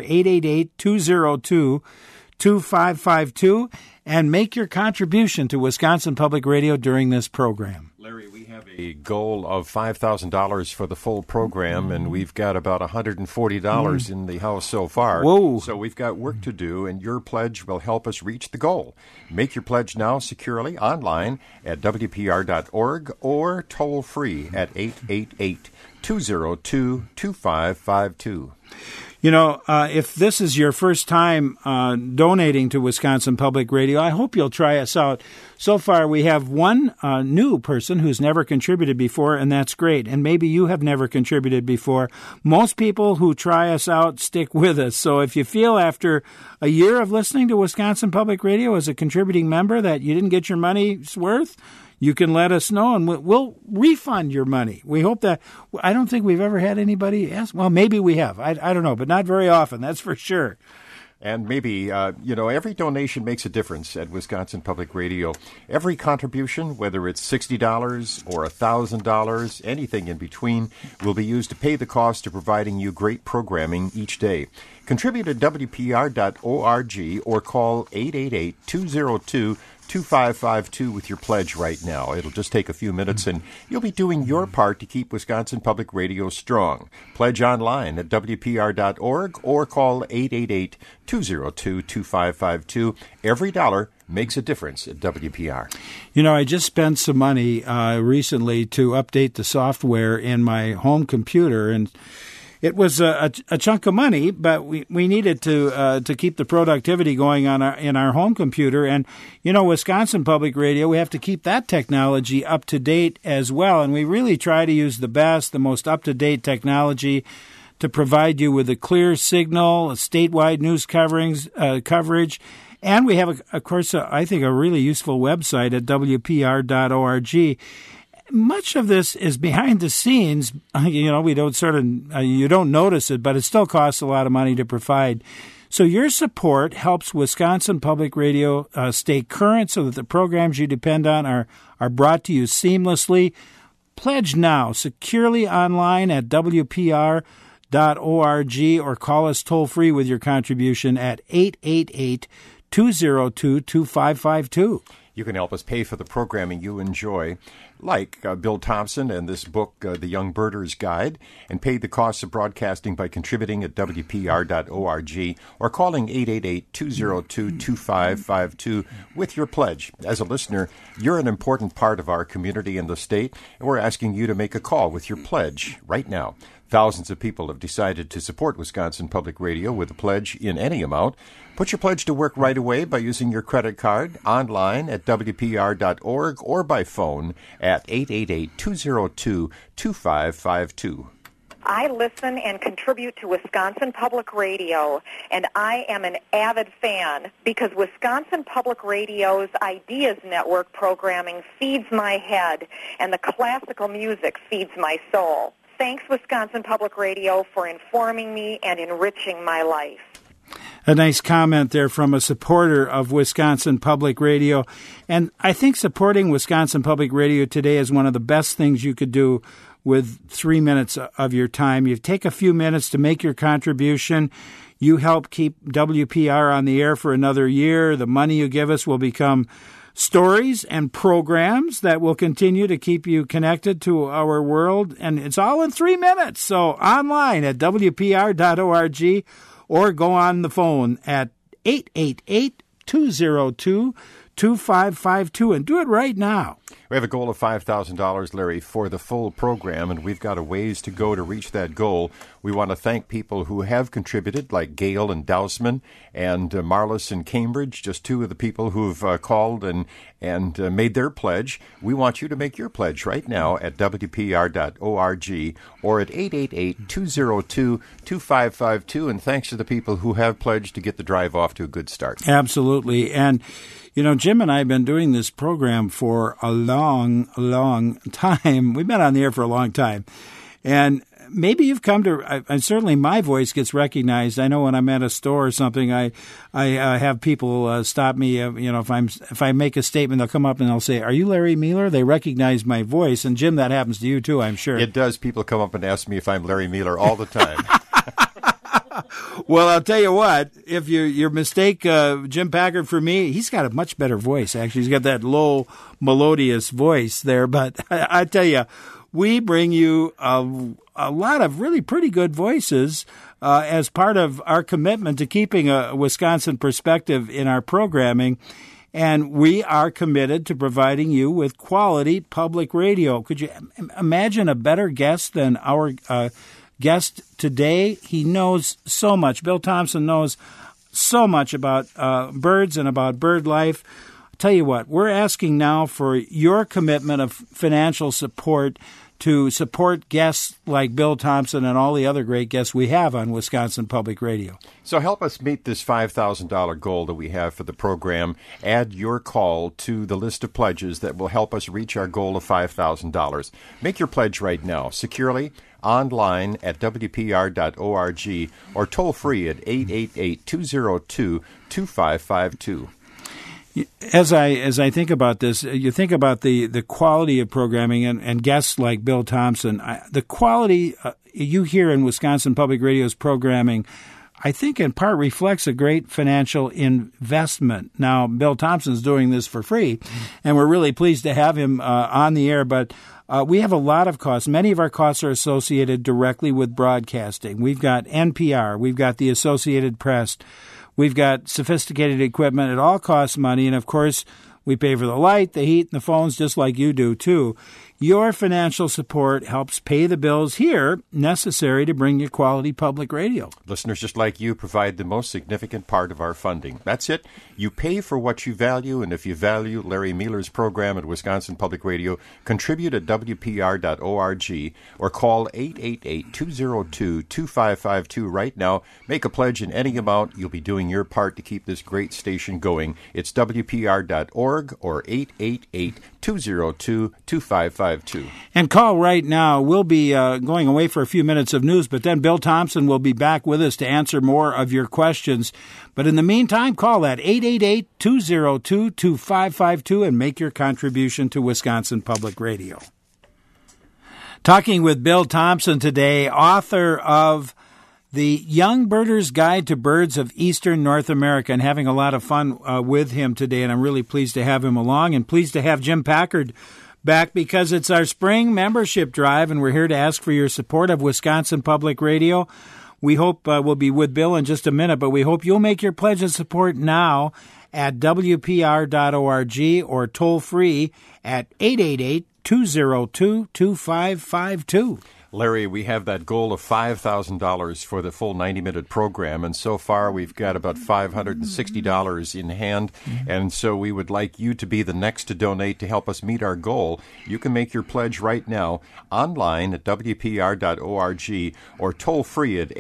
888-202-2552, and make your contribution to Wisconsin Public Radio during this program. Larry, we have a goal of $5,000 for the full program, and we've got about $140 in the house so far. Whoa. So we've got work to do, and your pledge will help us reach the goal. Make your pledge now securely online at WPR.org or toll-free at 888-202-2552. You know, if this is your first time donating to Wisconsin Public Radio, I hope you'll try us out. So far, we have one new person who's never contributed before, and that's great. And maybe you have never contributed before. Most people who try us out stick with us. So if you feel after a year of listening to Wisconsin Public Radio as a contributing member that you didn't get your money's worth, you can let us know, and we'll refund your money. We hope that. I don't think we've ever had anybody ask. Well, maybe we have. I don't know, but not very often, that's for sure. And maybe, every donation makes a difference at Wisconsin Public Radio. Every contribution, whether it's $60 or $1,000, anything in between, will be used to pay the cost of providing you great programming each day. Contribute at WPR.org or call 888-202-2552 with your pledge right now. It'll just take a few minutes, and you'll be doing your part to keep Wisconsin Public Radio strong. Pledge online at WPR.org or call 888-202-2552. Every dollar makes a difference at WPR. You know, I just spent some money recently to update the software in my home computer, and it was a chunk of money, but we needed to keep the productivity going in our home computer. And, you know, Wisconsin Public Radio, we have to keep that technology up to date as well. And we really try to use the best, the most up-to-date technology to provide you with a clear signal, statewide news coverage. And we have, of course, I think a really useful website at WPR.org. Much of this is behind the scenes. You know, we don't you don't notice it, but it still costs a lot of money to provide. So your support helps Wisconsin Public Radio stay current so that the programs you depend on are brought to you seamlessly. Pledge now securely online at WPR.org or call us toll-free with your contribution at 888-202-2552. You can help us pay for the programming you enjoy, like Bill Thompson and this book, The Young Birder's Guide, and pay the costs of broadcasting by contributing at WPR.org or calling 888-202-2552 with your pledge. As a listener, you're an important part of our community in the state, and we're asking you to make a call with your pledge right now. Thousands of people have decided to support Wisconsin Public Radio with a pledge in any amount. Put your pledge to work right away by using your credit card, online at WPR.org, or by phone at 888-202-2552. I listen and contribute to Wisconsin Public Radio, and I am an avid fan because Wisconsin Public Radio's Ideas Network programming feeds my head, and the classical music feeds my soul. Thanks, Wisconsin Public Radio, for informing me and enriching my life. A nice comment there from a supporter of Wisconsin Public Radio. And I think supporting Wisconsin Public Radio today is one of the best things you could do with 3 minutes of your time. You take a few minutes to make your contribution. You help keep WPR on the air for another year. The money you give us will become stories and programs that will continue to keep you connected to our world. And it's all in 3 minutes. So online at WPR.org or go on the phone at 888-202-2552 and do it right now. We have a goal of $5,000, Larry, for the full program, and we've got a ways to go to reach that goal. We want to thank people who have contributed, like Gail and Dousman and Marlis in Cambridge, just two of the people who've called and made their pledge. We want you to make your pledge right now at WPR.org or at 888-202-2552, and thanks to the people who have pledged to get the drive off to a good start. Absolutely. And you know, Jim and I have been doing this program for a long, long time. We've been on the air for a long time. And maybe you've come to, and certainly my voice gets recognized. I know when I'm at a store or something, I have people stop me. If I make a statement, they'll come up and they'll say, "Are you Larry Mealer?" They recognize my voice. And Jim, that happens to you too, I'm sure. It does. People come up and ask me if I'm Larry Mealer all the time. Well, I'll tell you what, if you mistake Jim Packard for me, he's got a much better voice, actually. He's got that low, melodious voice there. But I tell you, we bring you a lot of really pretty good voices as part of our commitment to keeping a Wisconsin perspective in our programming. And we are committed to providing you with quality public radio. Could you imagine a better guest than our guest today? He knows so much. Bill Thompson knows so much about birds and about bird life. I'll tell you what, we're asking now for your commitment of financial support to support guests like Bill Thompson and all the other great guests we have on Wisconsin Public Radio. So help us meet this $5,000 goal that we have for the program. Add your call to the list of pledges that will help us reach our goal of $5,000. Make your pledge right now, securely, online at WPR.org, or toll free at 888-202-2552. As I think about this, you think about the quality of programming and guests like Bill Thompson. The quality you hear in Wisconsin Public Radio's programming, I think in part reflects a great financial investment. Now, Bill Thompson's doing this for free, and we're really pleased to have him on the air, but we have a lot of costs. Many of our costs are associated directly with broadcasting. We've got NPR. We've got the Associated Press. We've got sophisticated equipment. It all costs money. And, of course, we pay for the light, the heat, and the phones just like you do, too. Your financial support helps pay the bills here necessary to bring you quality public radio. Listeners just like you provide the most significant part of our funding. That's it. You pay for what you value, and if you value Larry Mealer's program at Wisconsin Public Radio, contribute at WPR.org or call 888-202-2552 right now. Make a pledge in any amount. You'll be doing your part to keep this great station going. It's WPR.org or 888-202-2552. And call right now. We'll be going away for a few minutes of news, but then Bill Thompson will be back with us to answer more of your questions. But in the meantime, call that 888-202-2552 and make your contribution to Wisconsin Public Radio. Talking with Bill Thompson today, author of The Young Birder's Guide to Birds of Eastern North America, and having a lot of fun with him today, and I'm really pleased to have him along and pleased to have Jim Packard back because it's our spring membership drive, and we're here to ask for your support of Wisconsin Public Radio. We hope we'll be with Bill in just a minute, but we hope you'll make your pledge of support now at WPR.org or toll free at 888-202-2552. Larry, we have that goal of $5,000 for the full 90-minute program, and so far we've got about $560 in hand, and so we would like you to be the next to donate to help us meet our goal. You can make your pledge right now online at WPR.org or toll free at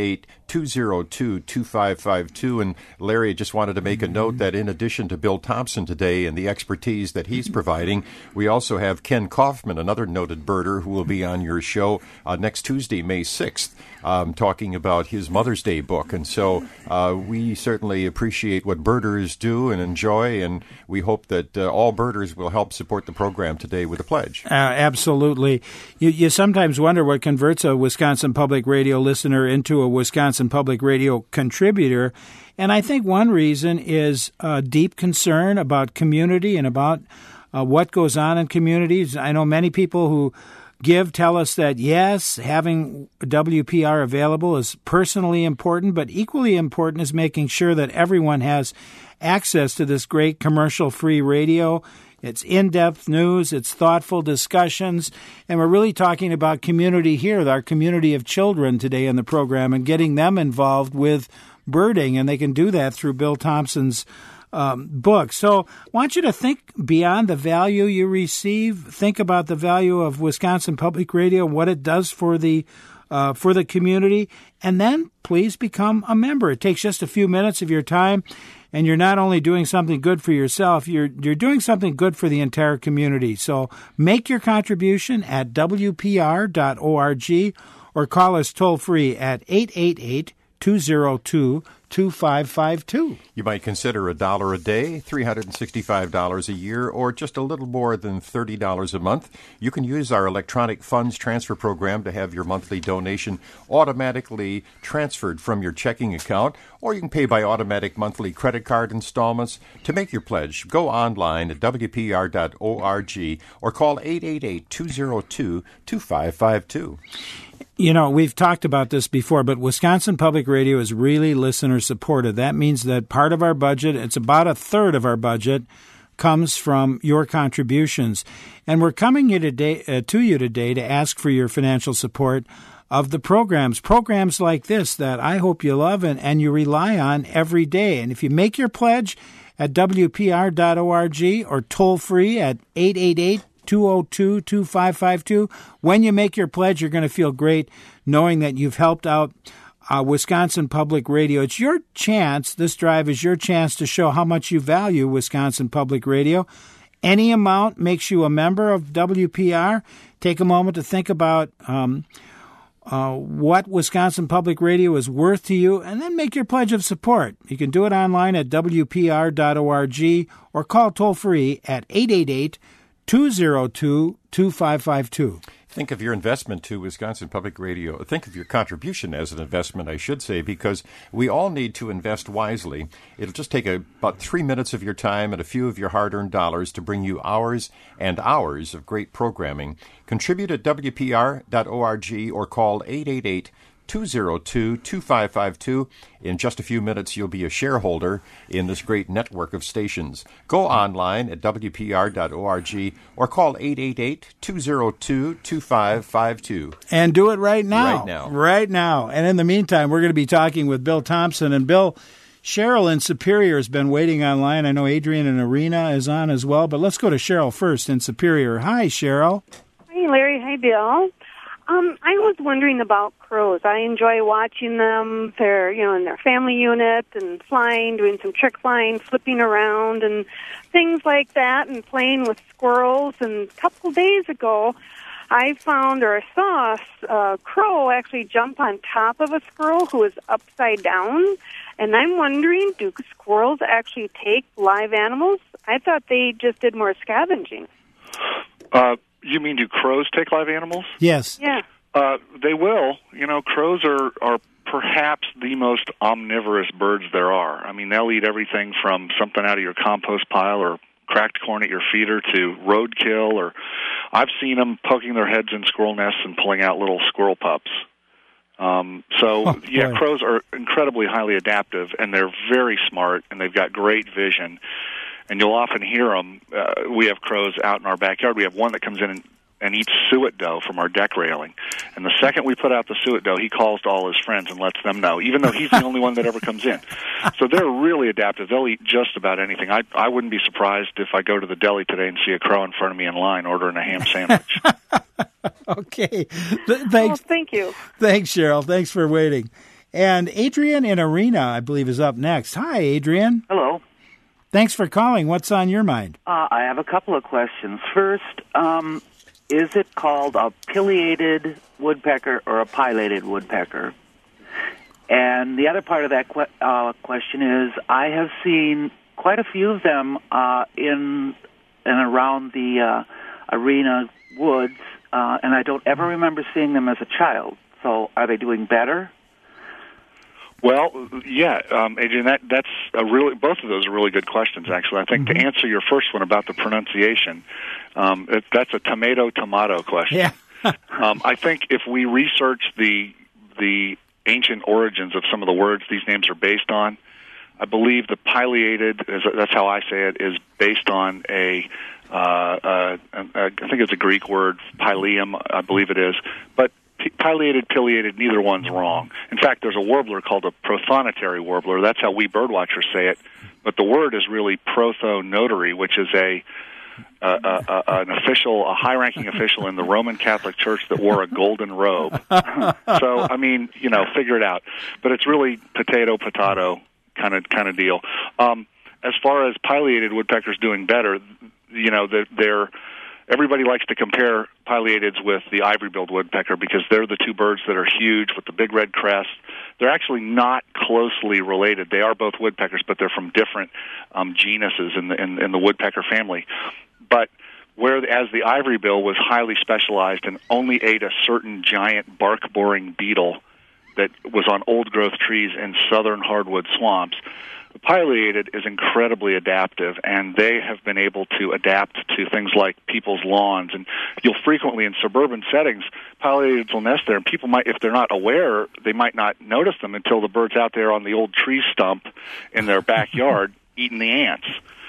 888-202-2552. And Larry, just wanted to make a note that in addition to Bill Thompson today and the expertise that he's providing, we also have Ken Kaufman, another noted birder, who will be on your show next Tuesday, May 6th, talking about his Mother's Day book. And so we certainly appreciate what birders do and enjoy, and we hope that all birders will help support the program today with a pledge. Absolutely. You sometimes wonder what converts a Wisconsin Public Radio listener into a Wisconsin Public Radio contributor, and I think one reason is deep concern about community and about what goes on in communities. I know many people who tell us that, yes, having WPR available is personally important, but equally important is making sure that everyone has access to this great commercial-free radio. It's in-depth news, it's thoughtful discussions, and we're really talking about community here, our community of children today in the program, and getting them involved with birding, and they can do that through Bill Thompson's book. So I want you to think beyond the value you receive. Think about the value of Wisconsin Public Radio, what it does for the community, and then please become a member. It takes just a few minutes of your time, and you're not only doing something good for yourself, you're doing something good for the entire community. So make your contribution at WPR.org or call us toll-free at 888-202-2552. 202-2552. You might consider $1 a day, $365 a year, or just a little more than $30 a month. You can use our electronic funds transfer program to have your monthly donation automatically transferred from your checking account, or you can pay by automatic monthly credit card installments. To make your pledge, go online at WPR.org or call 888-202-2552. You know, we've talked about this before, but Wisconsin Public Radio is really listener-supported. That means that part of our budget, it's about a third of our budget, comes from your contributions. And we're coming to you today to ask for your financial support of the programs like this that I hope you love and you rely on every day. And if you make your pledge at WPR.org or toll-free at 888-202-2552. When you make your pledge, you're going to feel great knowing that you've helped out Wisconsin Public Radio. It's your chance, this drive is your chance to show how much you value Wisconsin Public Radio. Any amount makes you a member of WPR. Take a moment to think about what Wisconsin Public Radio is worth to you, and then make your pledge of support. You can do it online at WPR.org or call toll-free at 888-202-2552. Think of your investment to Wisconsin Public Radio. Think of your contribution as an investment, I should say, because we all need to invest wisely. It'll just take about 3 minutes of your time and a few of your hard-earned dollars to bring you hours and hours of great programming. Contribute at WPR.org or call 888-202-2552. In just a few minutes, you'll be a shareholder in this great network of stations. Go online at WPR.org or call 888-202-2552. And do it right now. Right now. Right now. And in the meantime, we're going to be talking with Bill Thompson. And Bill, Cheryl in Superior has been waiting online. I know Adrian in Arena is on as well. But let's go to Cheryl first in Superior. Hi, Cheryl. Hi, Larry. Hi, Bill. I was wondering about crows. I enjoy watching them. They're, in their family unit and flying, doing some trick flying, flipping around and things like that, and playing with squirrels. And a couple days ago, I found or saw a crow actually jump on top of a squirrel who was upside down. And I'm wondering, do squirrels actually take live animals? I thought they just did more scavenging. You mean do crows take live animals? Yes. Yeah. They will. Crows are perhaps the most omnivorous birds there are. I mean, they'll eat everything from something out of your compost pile or cracked corn at your feeder to roadkill, or I've seen them poking their heads in squirrel nests and pulling out little squirrel pups. Crows are incredibly highly adaptive, and they're very smart, and they've got great vision. And you'll often hear them. We have crows out in our backyard. We have one that comes in and eats suet dough from our deck railing. And the second we put out the suet dough, he calls to all his friends and lets them know, even though he's the only one that ever comes in. So they're really adaptive. They'll eat just about anything. I wouldn't be surprised if I go to the deli today and see a crow in front of me in line ordering a ham sandwich. Okay. Thanks. Well, thank you. Thanks, Cheryl. Thanks for waiting. And Adrian in Arena, I believe, is up next. Hi, Adrian. Hello. Thanks for calling. What's on your mind? I have a couple of questions. First, is it called a pileated woodpecker or a pileated woodpecker? And the other part of that question is, I have seen quite a few of them in and around the Arena woods, and I don't ever remember seeing them as a child. So are they doing better? Well, yeah, Adrian, that's both of those are really good questions, actually. I think to answer your first one about the pronunciation, that's a tomato question. Yeah. I think if we research the ancient origins of some of the words these names are based on, I believe the pileated, that's how I say it, is based on I think it's a Greek word, pileum, I believe it is, but pileated, neither one's wrong. In fact, there's a warbler called a prothonotary warbler. That's how we birdwatchers say it. But the word is really prothonotary, which is an official, a high-ranking official in the Roman Catholic Church that wore a golden robe. So, I mean, figure it out. But it's really potato kind of deal. As far as pileated woodpeckers doing better, they're everybody likes to compare pileatids with the ivory-billed woodpecker because they're the two birds that are huge with the big red crest. They're actually not closely related. They are both woodpeckers, but they're from different genuses in the woodpecker family. But whereas the ivory-bill was highly specialized and only ate a certain giant bark-boring beetle that was on old-growth trees in southern hardwood swamps, the pileated is incredibly adaptive, and they have been able to adapt to things like people's lawns. And you'll frequently, in suburban settings, pileatids will nest there, and people might, if they're not aware, they might not notice them until the bird's out there on the old tree stump in their backyard eating the ants.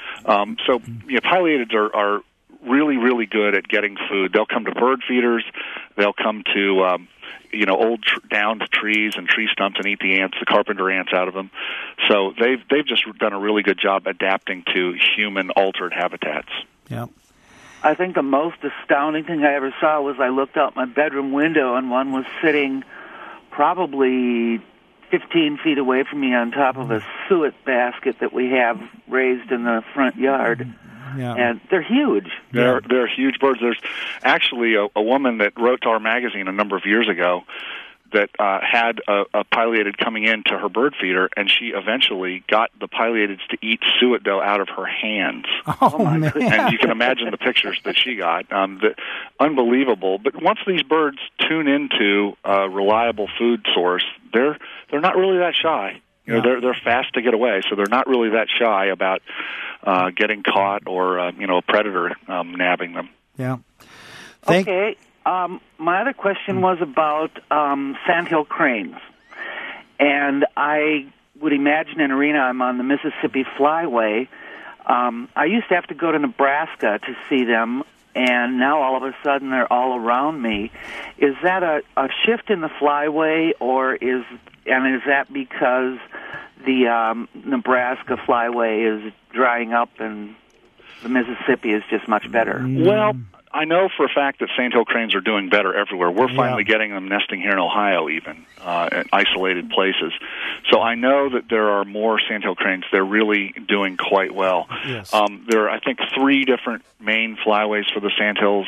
So pileatids are really, really good at getting food. They'll come to bird feeders. They'll come to old downed trees and tree stumps and eat the ants, the carpenter ants out of them. So they've just done a really good job adapting to human-altered habitats. Yeah. I think the most astounding thing I ever saw was I looked out my bedroom window and one was sitting probably 15 feet away from me on top of a suet basket that we have raised in the front yard. Yeah. And they're huge. They're huge birds. There's actually a woman that wrote to our magazine a number of years ago that had a pileated coming into her bird feeder, and she eventually got the pileatids to eat suet dough out of her hands. Oh, man. And you can imagine the pictures that she got. Unbelievable. But once these birds tune into a reliable food source, they're not really that shy. They're fast to get away, so they're not really that shy about getting caught or a predator nabbing them. Yeah. Okay. My other question was about sandhill cranes, and I would imagine in Arena I'm on the Mississippi Flyway. I used to have to go to Nebraska to see them, and now all of a sudden they're all around me. Is that a shift in the Flyway, or is that because the Nebraska Flyway is drying up and the Mississippi is just much better? Well, I know for a fact that sandhill cranes are doing better everywhere. We're finally getting them nesting here in Ohio even, in isolated places. So I know that there are more sandhill cranes. They're really doing quite well. Yes. There are, I think, 3 different main flyways for the sandhills,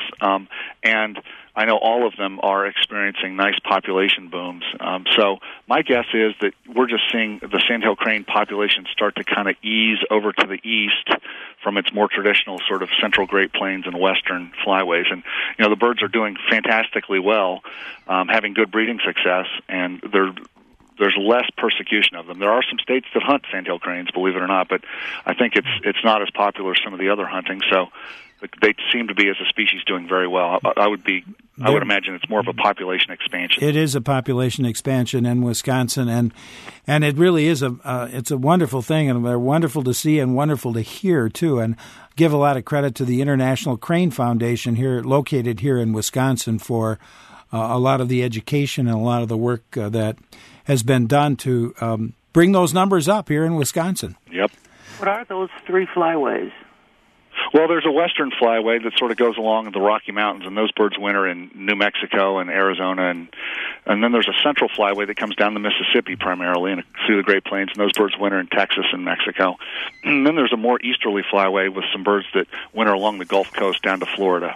and I know all of them are experiencing nice population booms. So my guess is that we're just seeing the sandhill crane population start to kind of ease over to the east from its more traditional sort of central Great Plains and western flyways. And, the birds are doing fantastically well, having good breeding success, and there's less persecution of them. There are some states that hunt sandhill cranes, believe it or not, but I think it's not as popular as some of the other hunting. So they seem to be, as a species, doing very well. I would imagine it's more of a population expansion. It is a population expansion in Wisconsin, and it really is it's a wonderful thing, and they're wonderful to see and wonderful to hear too. And give a lot of credit to the International Crane Foundation here, located here in Wisconsin, for a lot of the education and a lot of the work that has been done to bring those numbers up here in Wisconsin. Yep. What are those 3 flyways? Well, there's a western flyway that sort of goes along the Rocky Mountains, and those birds winter in New Mexico and Arizona, and then there's a central flyway that comes down the Mississippi primarily and through the Great Plains, and those birds winter in Texas and Mexico. And then there's a more easterly flyway with some birds that winter along the Gulf Coast down to Florida.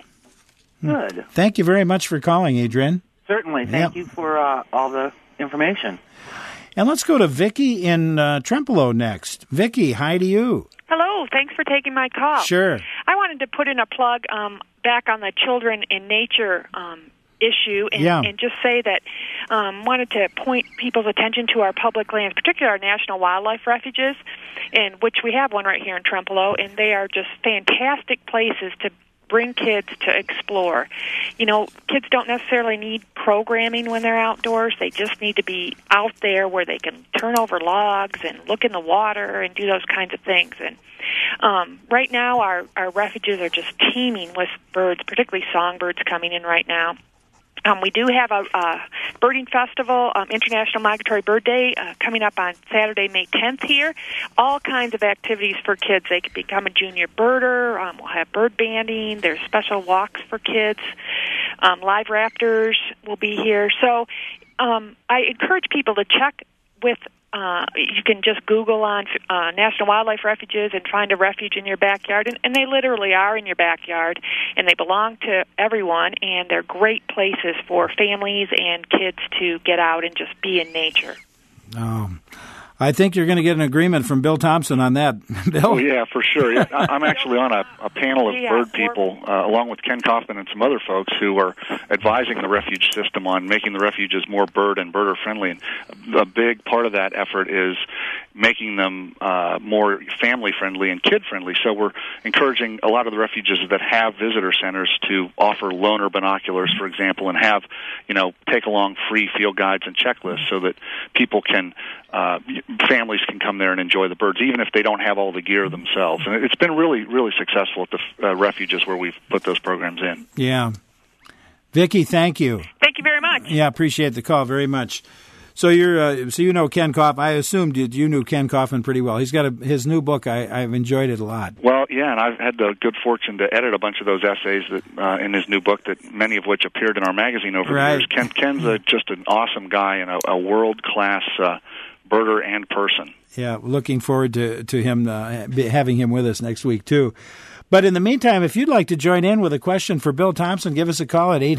Good. Thank you very much for calling, Adrian. Certainly. Thank you for all the information. And let's go to Vicki in Trempealeau next. Vicki, hi to you. Hello. Thanks for taking my call. Sure. I wanted to put in a plug back on the Children in Nature issue and just say that wanted to point people's attention to our public lands, particularly our national wildlife refuges, in which we have one right here in Trempealeau, and they are just fantastic places to bring kids to explore. Kids don't necessarily need programming when they're outdoors. They just need to be out there where they can turn over logs and look in the water and do those kinds of things. And right now our refuges are just teeming with birds, particularly songbirds coming in right now. We do have a birding festival, International Migratory Bird Day, coming up on Saturday, May 10th here. All kinds of activities for kids. They can become a junior birder. We'll have bird banding. There's special walks for kids. Live raptors will be here. So I encourage people to check with you can just Google on National Wildlife Refuges and find a refuge in your backyard, and they literally are in your backyard, and they belong to everyone, and they're great places for families and kids to get out and just be in nature. I think you're going to get an agreement from Bill Thompson on that, Bill. Oh, yeah, for sure. Yeah, I'm actually on a panel of bird people, along with Ken Kaufman and some other folks who are advising the refuge system on making the refuges more bird and birder friendly. And a big part of that effort is making them more family friendly and kid friendly. So we're encouraging a lot of the refuges that have visitor centers to offer loaner binoculars, for example, and have, take along free field guides and checklists so that people can, families can come there and enjoy the birds, even if they don't have all the gear themselves. And it's been really, really successful at the refuges where we've put those programs in. Yeah. Vicki, thank you. Thank you very much. Yeah, appreciate the call very much. So you know Ken Kaufman. I assumed you knew Ken Kaufman pretty well. He's got his new book. I've enjoyed it a lot. Well, yeah, and I've had the good fortune to edit a bunch of those essays that in his new book, that many of which appeared in our magazine over the years. Ken's just an awesome guy and a world-class birder and person. Yeah, looking forward to him having him with us next week too. But in the meantime, if you'd like to join in with a question for Bill Thompson, give us a call at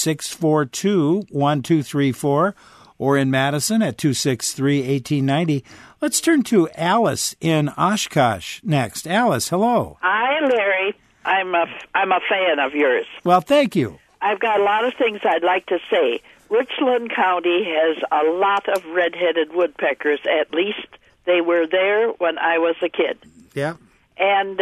800-642-1234. or in Madison at 263-1890. Let's turn to Alice in Oshkosh next. Alice, hello. Hi, Larry. I'm a fan of yours. Well, thank you. I've got a lot of things I'd like to say. Richland County has a lot of red-headed woodpeckers. At least they were there when I was a kid. Yeah. And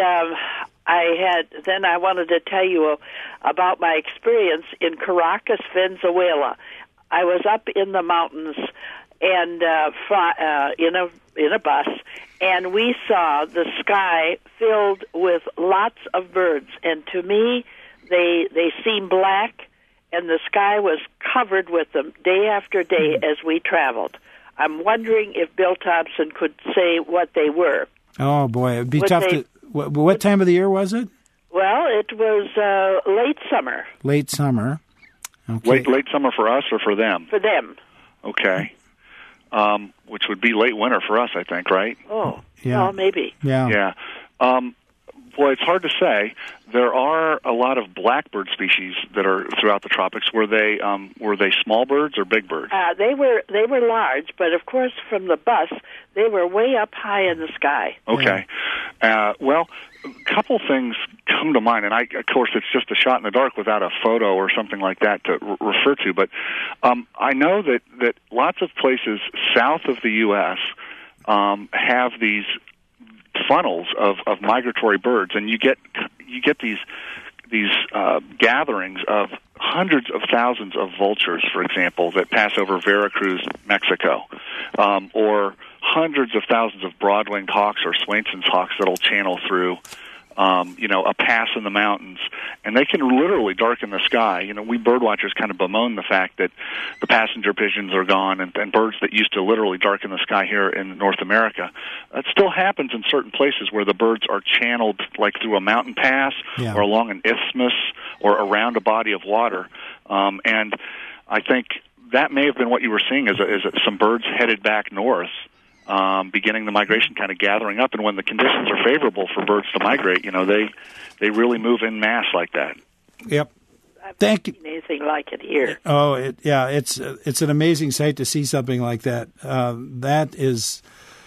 I wanted to tell you about my experience in Caracas, Venezuela. I was up in the mountains and in a bus, and we saw the sky filled with lots of birds. And to me, they seemed black, and the sky was covered with them day after day as we traveled. I'm wondering if Bill Thompson could say what they were. Oh boy, it'd be tough to. What time of the year was it? Well, it was late summer. Late summer. Okay. Late summer for us or for them? For them. Okay. Which would be late winter for us, I think, right? Oh, yeah. Well, maybe. Yeah. Yeah. Boy, it's hard to say. There are a lot of blackbird species that are throughout the tropics. Were they small birds or big birds? They were large, but of course, from the bus, they were way up high in the sky. Okay. Well, a couple things come to mind, and of course, it's just a shot in the dark without a photo or something like that to refer to. But I know that lots of places south of the U.S. Have these funnels of migratory birds, and you get these gatherings of hundreds of thousands of vultures, for example, that pass over Veracruz, Mexico, or hundreds of thousands of broad-winged hawks or Swainson's hawks that'll channel through a pass in the mountains, and they can literally darken the sky. We birdwatchers kind of bemoan the fact that the passenger pigeons are gone and birds that used to literally darken the sky here in North America. That still happens in certain places where the birds are channeled like through a mountain pass or along an isthmus or around a body of water. And I think that may have been what you were seeing is some birds headed back north. Beginning the migration, kind of gathering up, and when the conditions are favorable for birds to migrate, they really move in mass like that. Yep. Thank you. Anything like it here? Oh, it's an amazing sight to see something like that. That is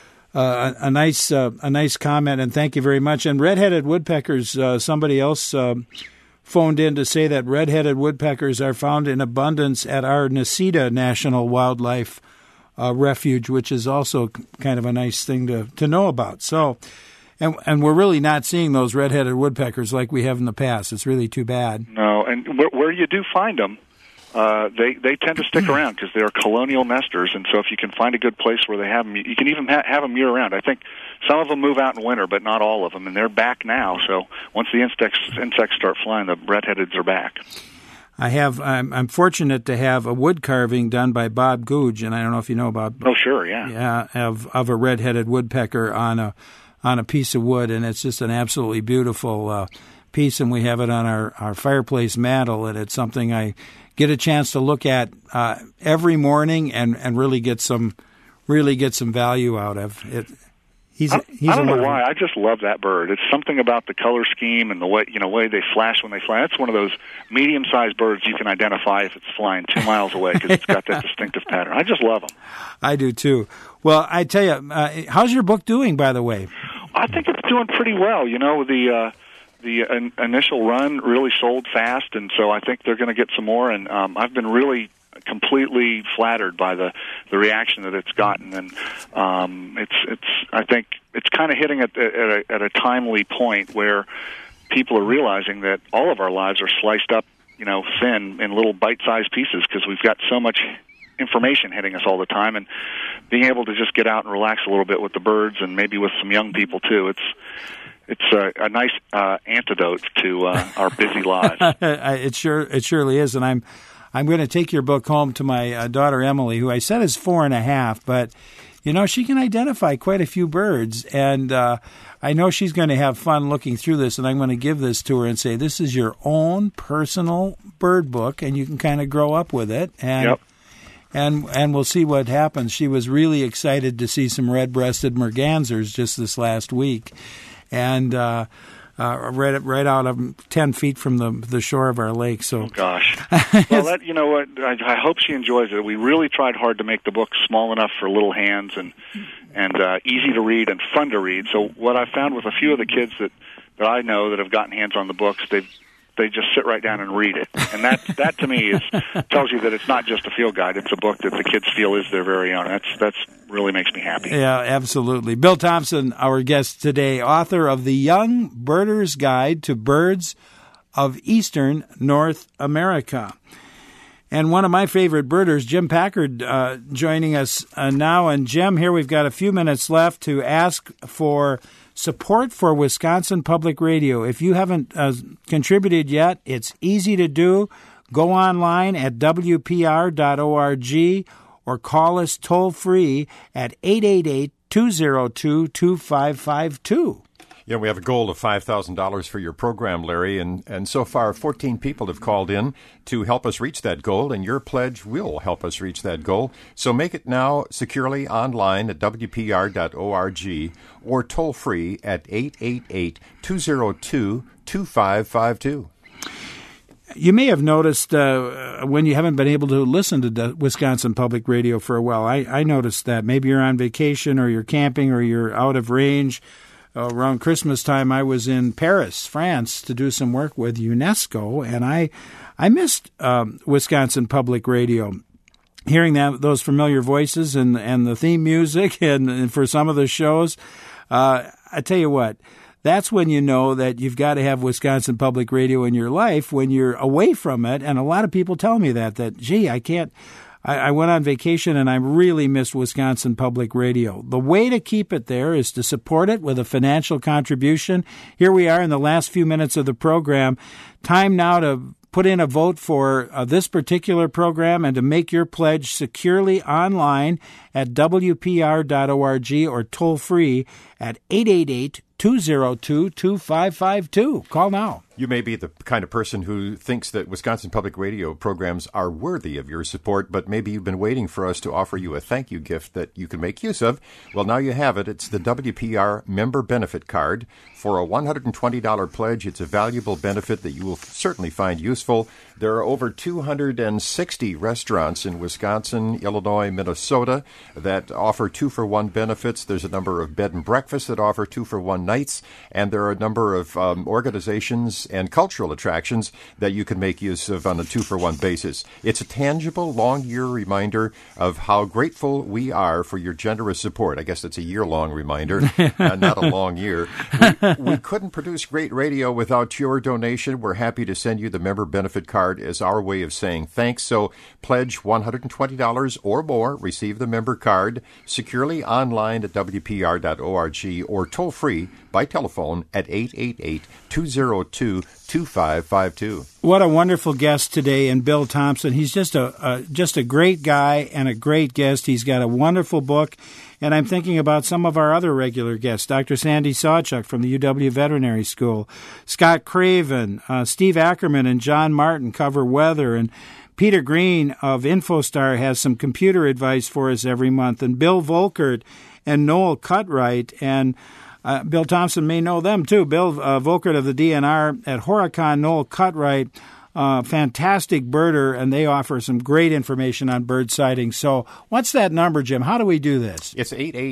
a nice comment, and thank you very much. And red-headed woodpeckers. Somebody else phoned in to say that red-headed woodpeckers are found in abundance at our Necedah National Wildlife Refuge, which is also kind of a nice thing to know about. So, and we're really not seeing those red-headed woodpeckers like we have in the past. It's really too bad. No, and where you do find them, they tend to stick around because they're colonial nesters, and so if you can find a good place where they have them, you can even have them year-round. I think some of them move out in winter, but not all of them, and they're back now. So once the insects start flying, the red-headeds are back. I'm fortunate to have a wood carving done by Bob Googe, and I don't know if you know about. Oh, sure, yeah. Yeah, of a red-headed woodpecker on a piece of wood, and it's just an absolutely beautiful piece, and we have it on our fireplace mantle, and it's something I get a chance to look at every morning and really get some really get some value out of it. I don't know why. I just love that bird. It's something about the color scheme and the way they flash when they fly. That's one of those medium-sized birds you can identify if it's flying 2 miles away because it's got that distinctive pattern. I just love them. I do too. Well, I tell you, how's your book doing, by the way? I think it's doing pretty well. The initial run really sold fast, and so I think they're going to get some more. And I've been really completely flattered by the reaction that it's gotten, and I think it's kind of hitting at a timely point where people are realizing that all of our lives are sliced up, thin in little bite-sized pieces because we've got so much information hitting us all the time, and being able to just get out and relax a little bit with the birds and maybe with some young people too. It's a nice antidote to our busy lives. It surely is, and I'm going to take your book home to my daughter, Emily, who I said is 4.5, but, she can identify quite a few birds, and I know she's going to have fun looking through this, and I'm going to give this to her and say, this is your own personal bird book, and you can kind of grow up with it, and we'll see what happens. She was really excited to see some red-breasted mergansers just this last week, and right out of 10 feet from the shore of our lake. So, oh gosh. Well, you know what? I hope she enjoys it. We really tried hard to make the book small enough for little hands and easy to read and fun to read. So what I found with a few of the kids that I know that have gotten hands on the books, they just sit right down and read it. And that to me tells you that it's not just a field guide. It's a book that the kids feel is their very own. That's really makes me happy. Yeah, absolutely. Bill Thompson, our guest today, author of The Young Birder's Guide to Birds of Eastern North America. And one of my favorite birders, Jim Packard, joining us now. And Jim, here we've got a few minutes left to ask for support for Wisconsin Public Radio. If you haven't contributed yet, it's easy to do. Go online at WPR.org or call us toll-free at 888-202-2552. Yeah, we have a goal of $5,000 for your program, Larry, and so far 14 people have called in to help us reach that goal, and your pledge will help us reach that goal. So make it now securely online at WPR.org or toll-free at 888-202-2552. You may have noticed when you haven't been able to listen to Wisconsin Public Radio for a while. I noticed that. Maybe you're on vacation or you're camping or you're out of range. Around Christmas time, I was in Paris, France, to do some work with UNESCO, and I missed Wisconsin Public Radio. Hearing those familiar voices and the theme music and for some of the shows, I tell you what, that's when you know that you've got to have Wisconsin Public Radio in your life when you're away from it. And a lot of people tell me that gee, I can't. I went on vacation and I really missed Wisconsin Public Radio. The way to keep it there is to support it with a financial contribution. Here we are in the last few minutes of the program. Time now to put in a vote for this particular program and to make your pledge securely online at WPR.org or toll free at 888-202-2552. Call now. You may be the kind of person who thinks that Wisconsin Public Radio programs are worthy of your support, but maybe you've been waiting for us to offer you a thank you gift that you can make use of. Well, now you have it. It's the WPR Member Benefit Card. For a $120 pledge, it's a valuable benefit that you will certainly find useful. There are over 260 restaurants in Wisconsin, Illinois, Minnesota that offer 2-for-1 benefits. There's a number of bed and breakfasts that offer 2-for-1 nights, and there are a number of organizations and cultural attractions that you can make use of on a 2-for-1 basis. It's a tangible, long-year reminder of how grateful we are for your generous support. I guess it's a year-long reminder, not a long year. We couldn't produce great radio without your donation. We're happy to send you the member benefit card as our way of saying thanks. So pledge $120 or more, receive the member card securely online at WPR.org or toll-free by telephone at 888-202-2552. What a wonderful guest today, and Bill Thompson. He's just a great guy and a great guest. He's got a wonderful book, and I'm thinking about some of our other regular guests, Dr. Sandy Sawchuk from the UW Veterinary School, Scott Craven, Steve Ackerman and John Martin cover weather, and Peter Green of InfoStar has some computer advice for us every month, and Bill Volkert and Noel Cutright, and Bill Thompson may know them too. Bill Volkert of the DNR at Horicon, Noel Cutright, fantastic birder, and they offer some great information on bird sightings. So what's that number, Jim? How do we do this? It's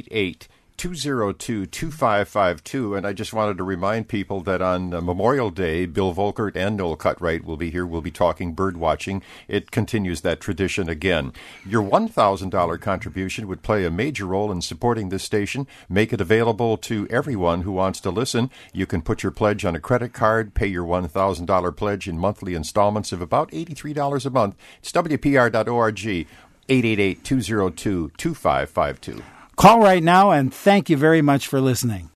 888-202-2552, and I just wanted to remind people that on Memorial Day, Bill Volkert and Noel Cutright will be here. We'll be talking bird watching. It continues that tradition again. Your $1,000 contribution would play a major role in supporting this station. Make it available to everyone who wants to listen. You can put your pledge on a credit card, pay your $1,000 pledge in monthly installments of about $83 a month. It's WPR.org, 888-202-2552. Call right now, and thank you very much for listening.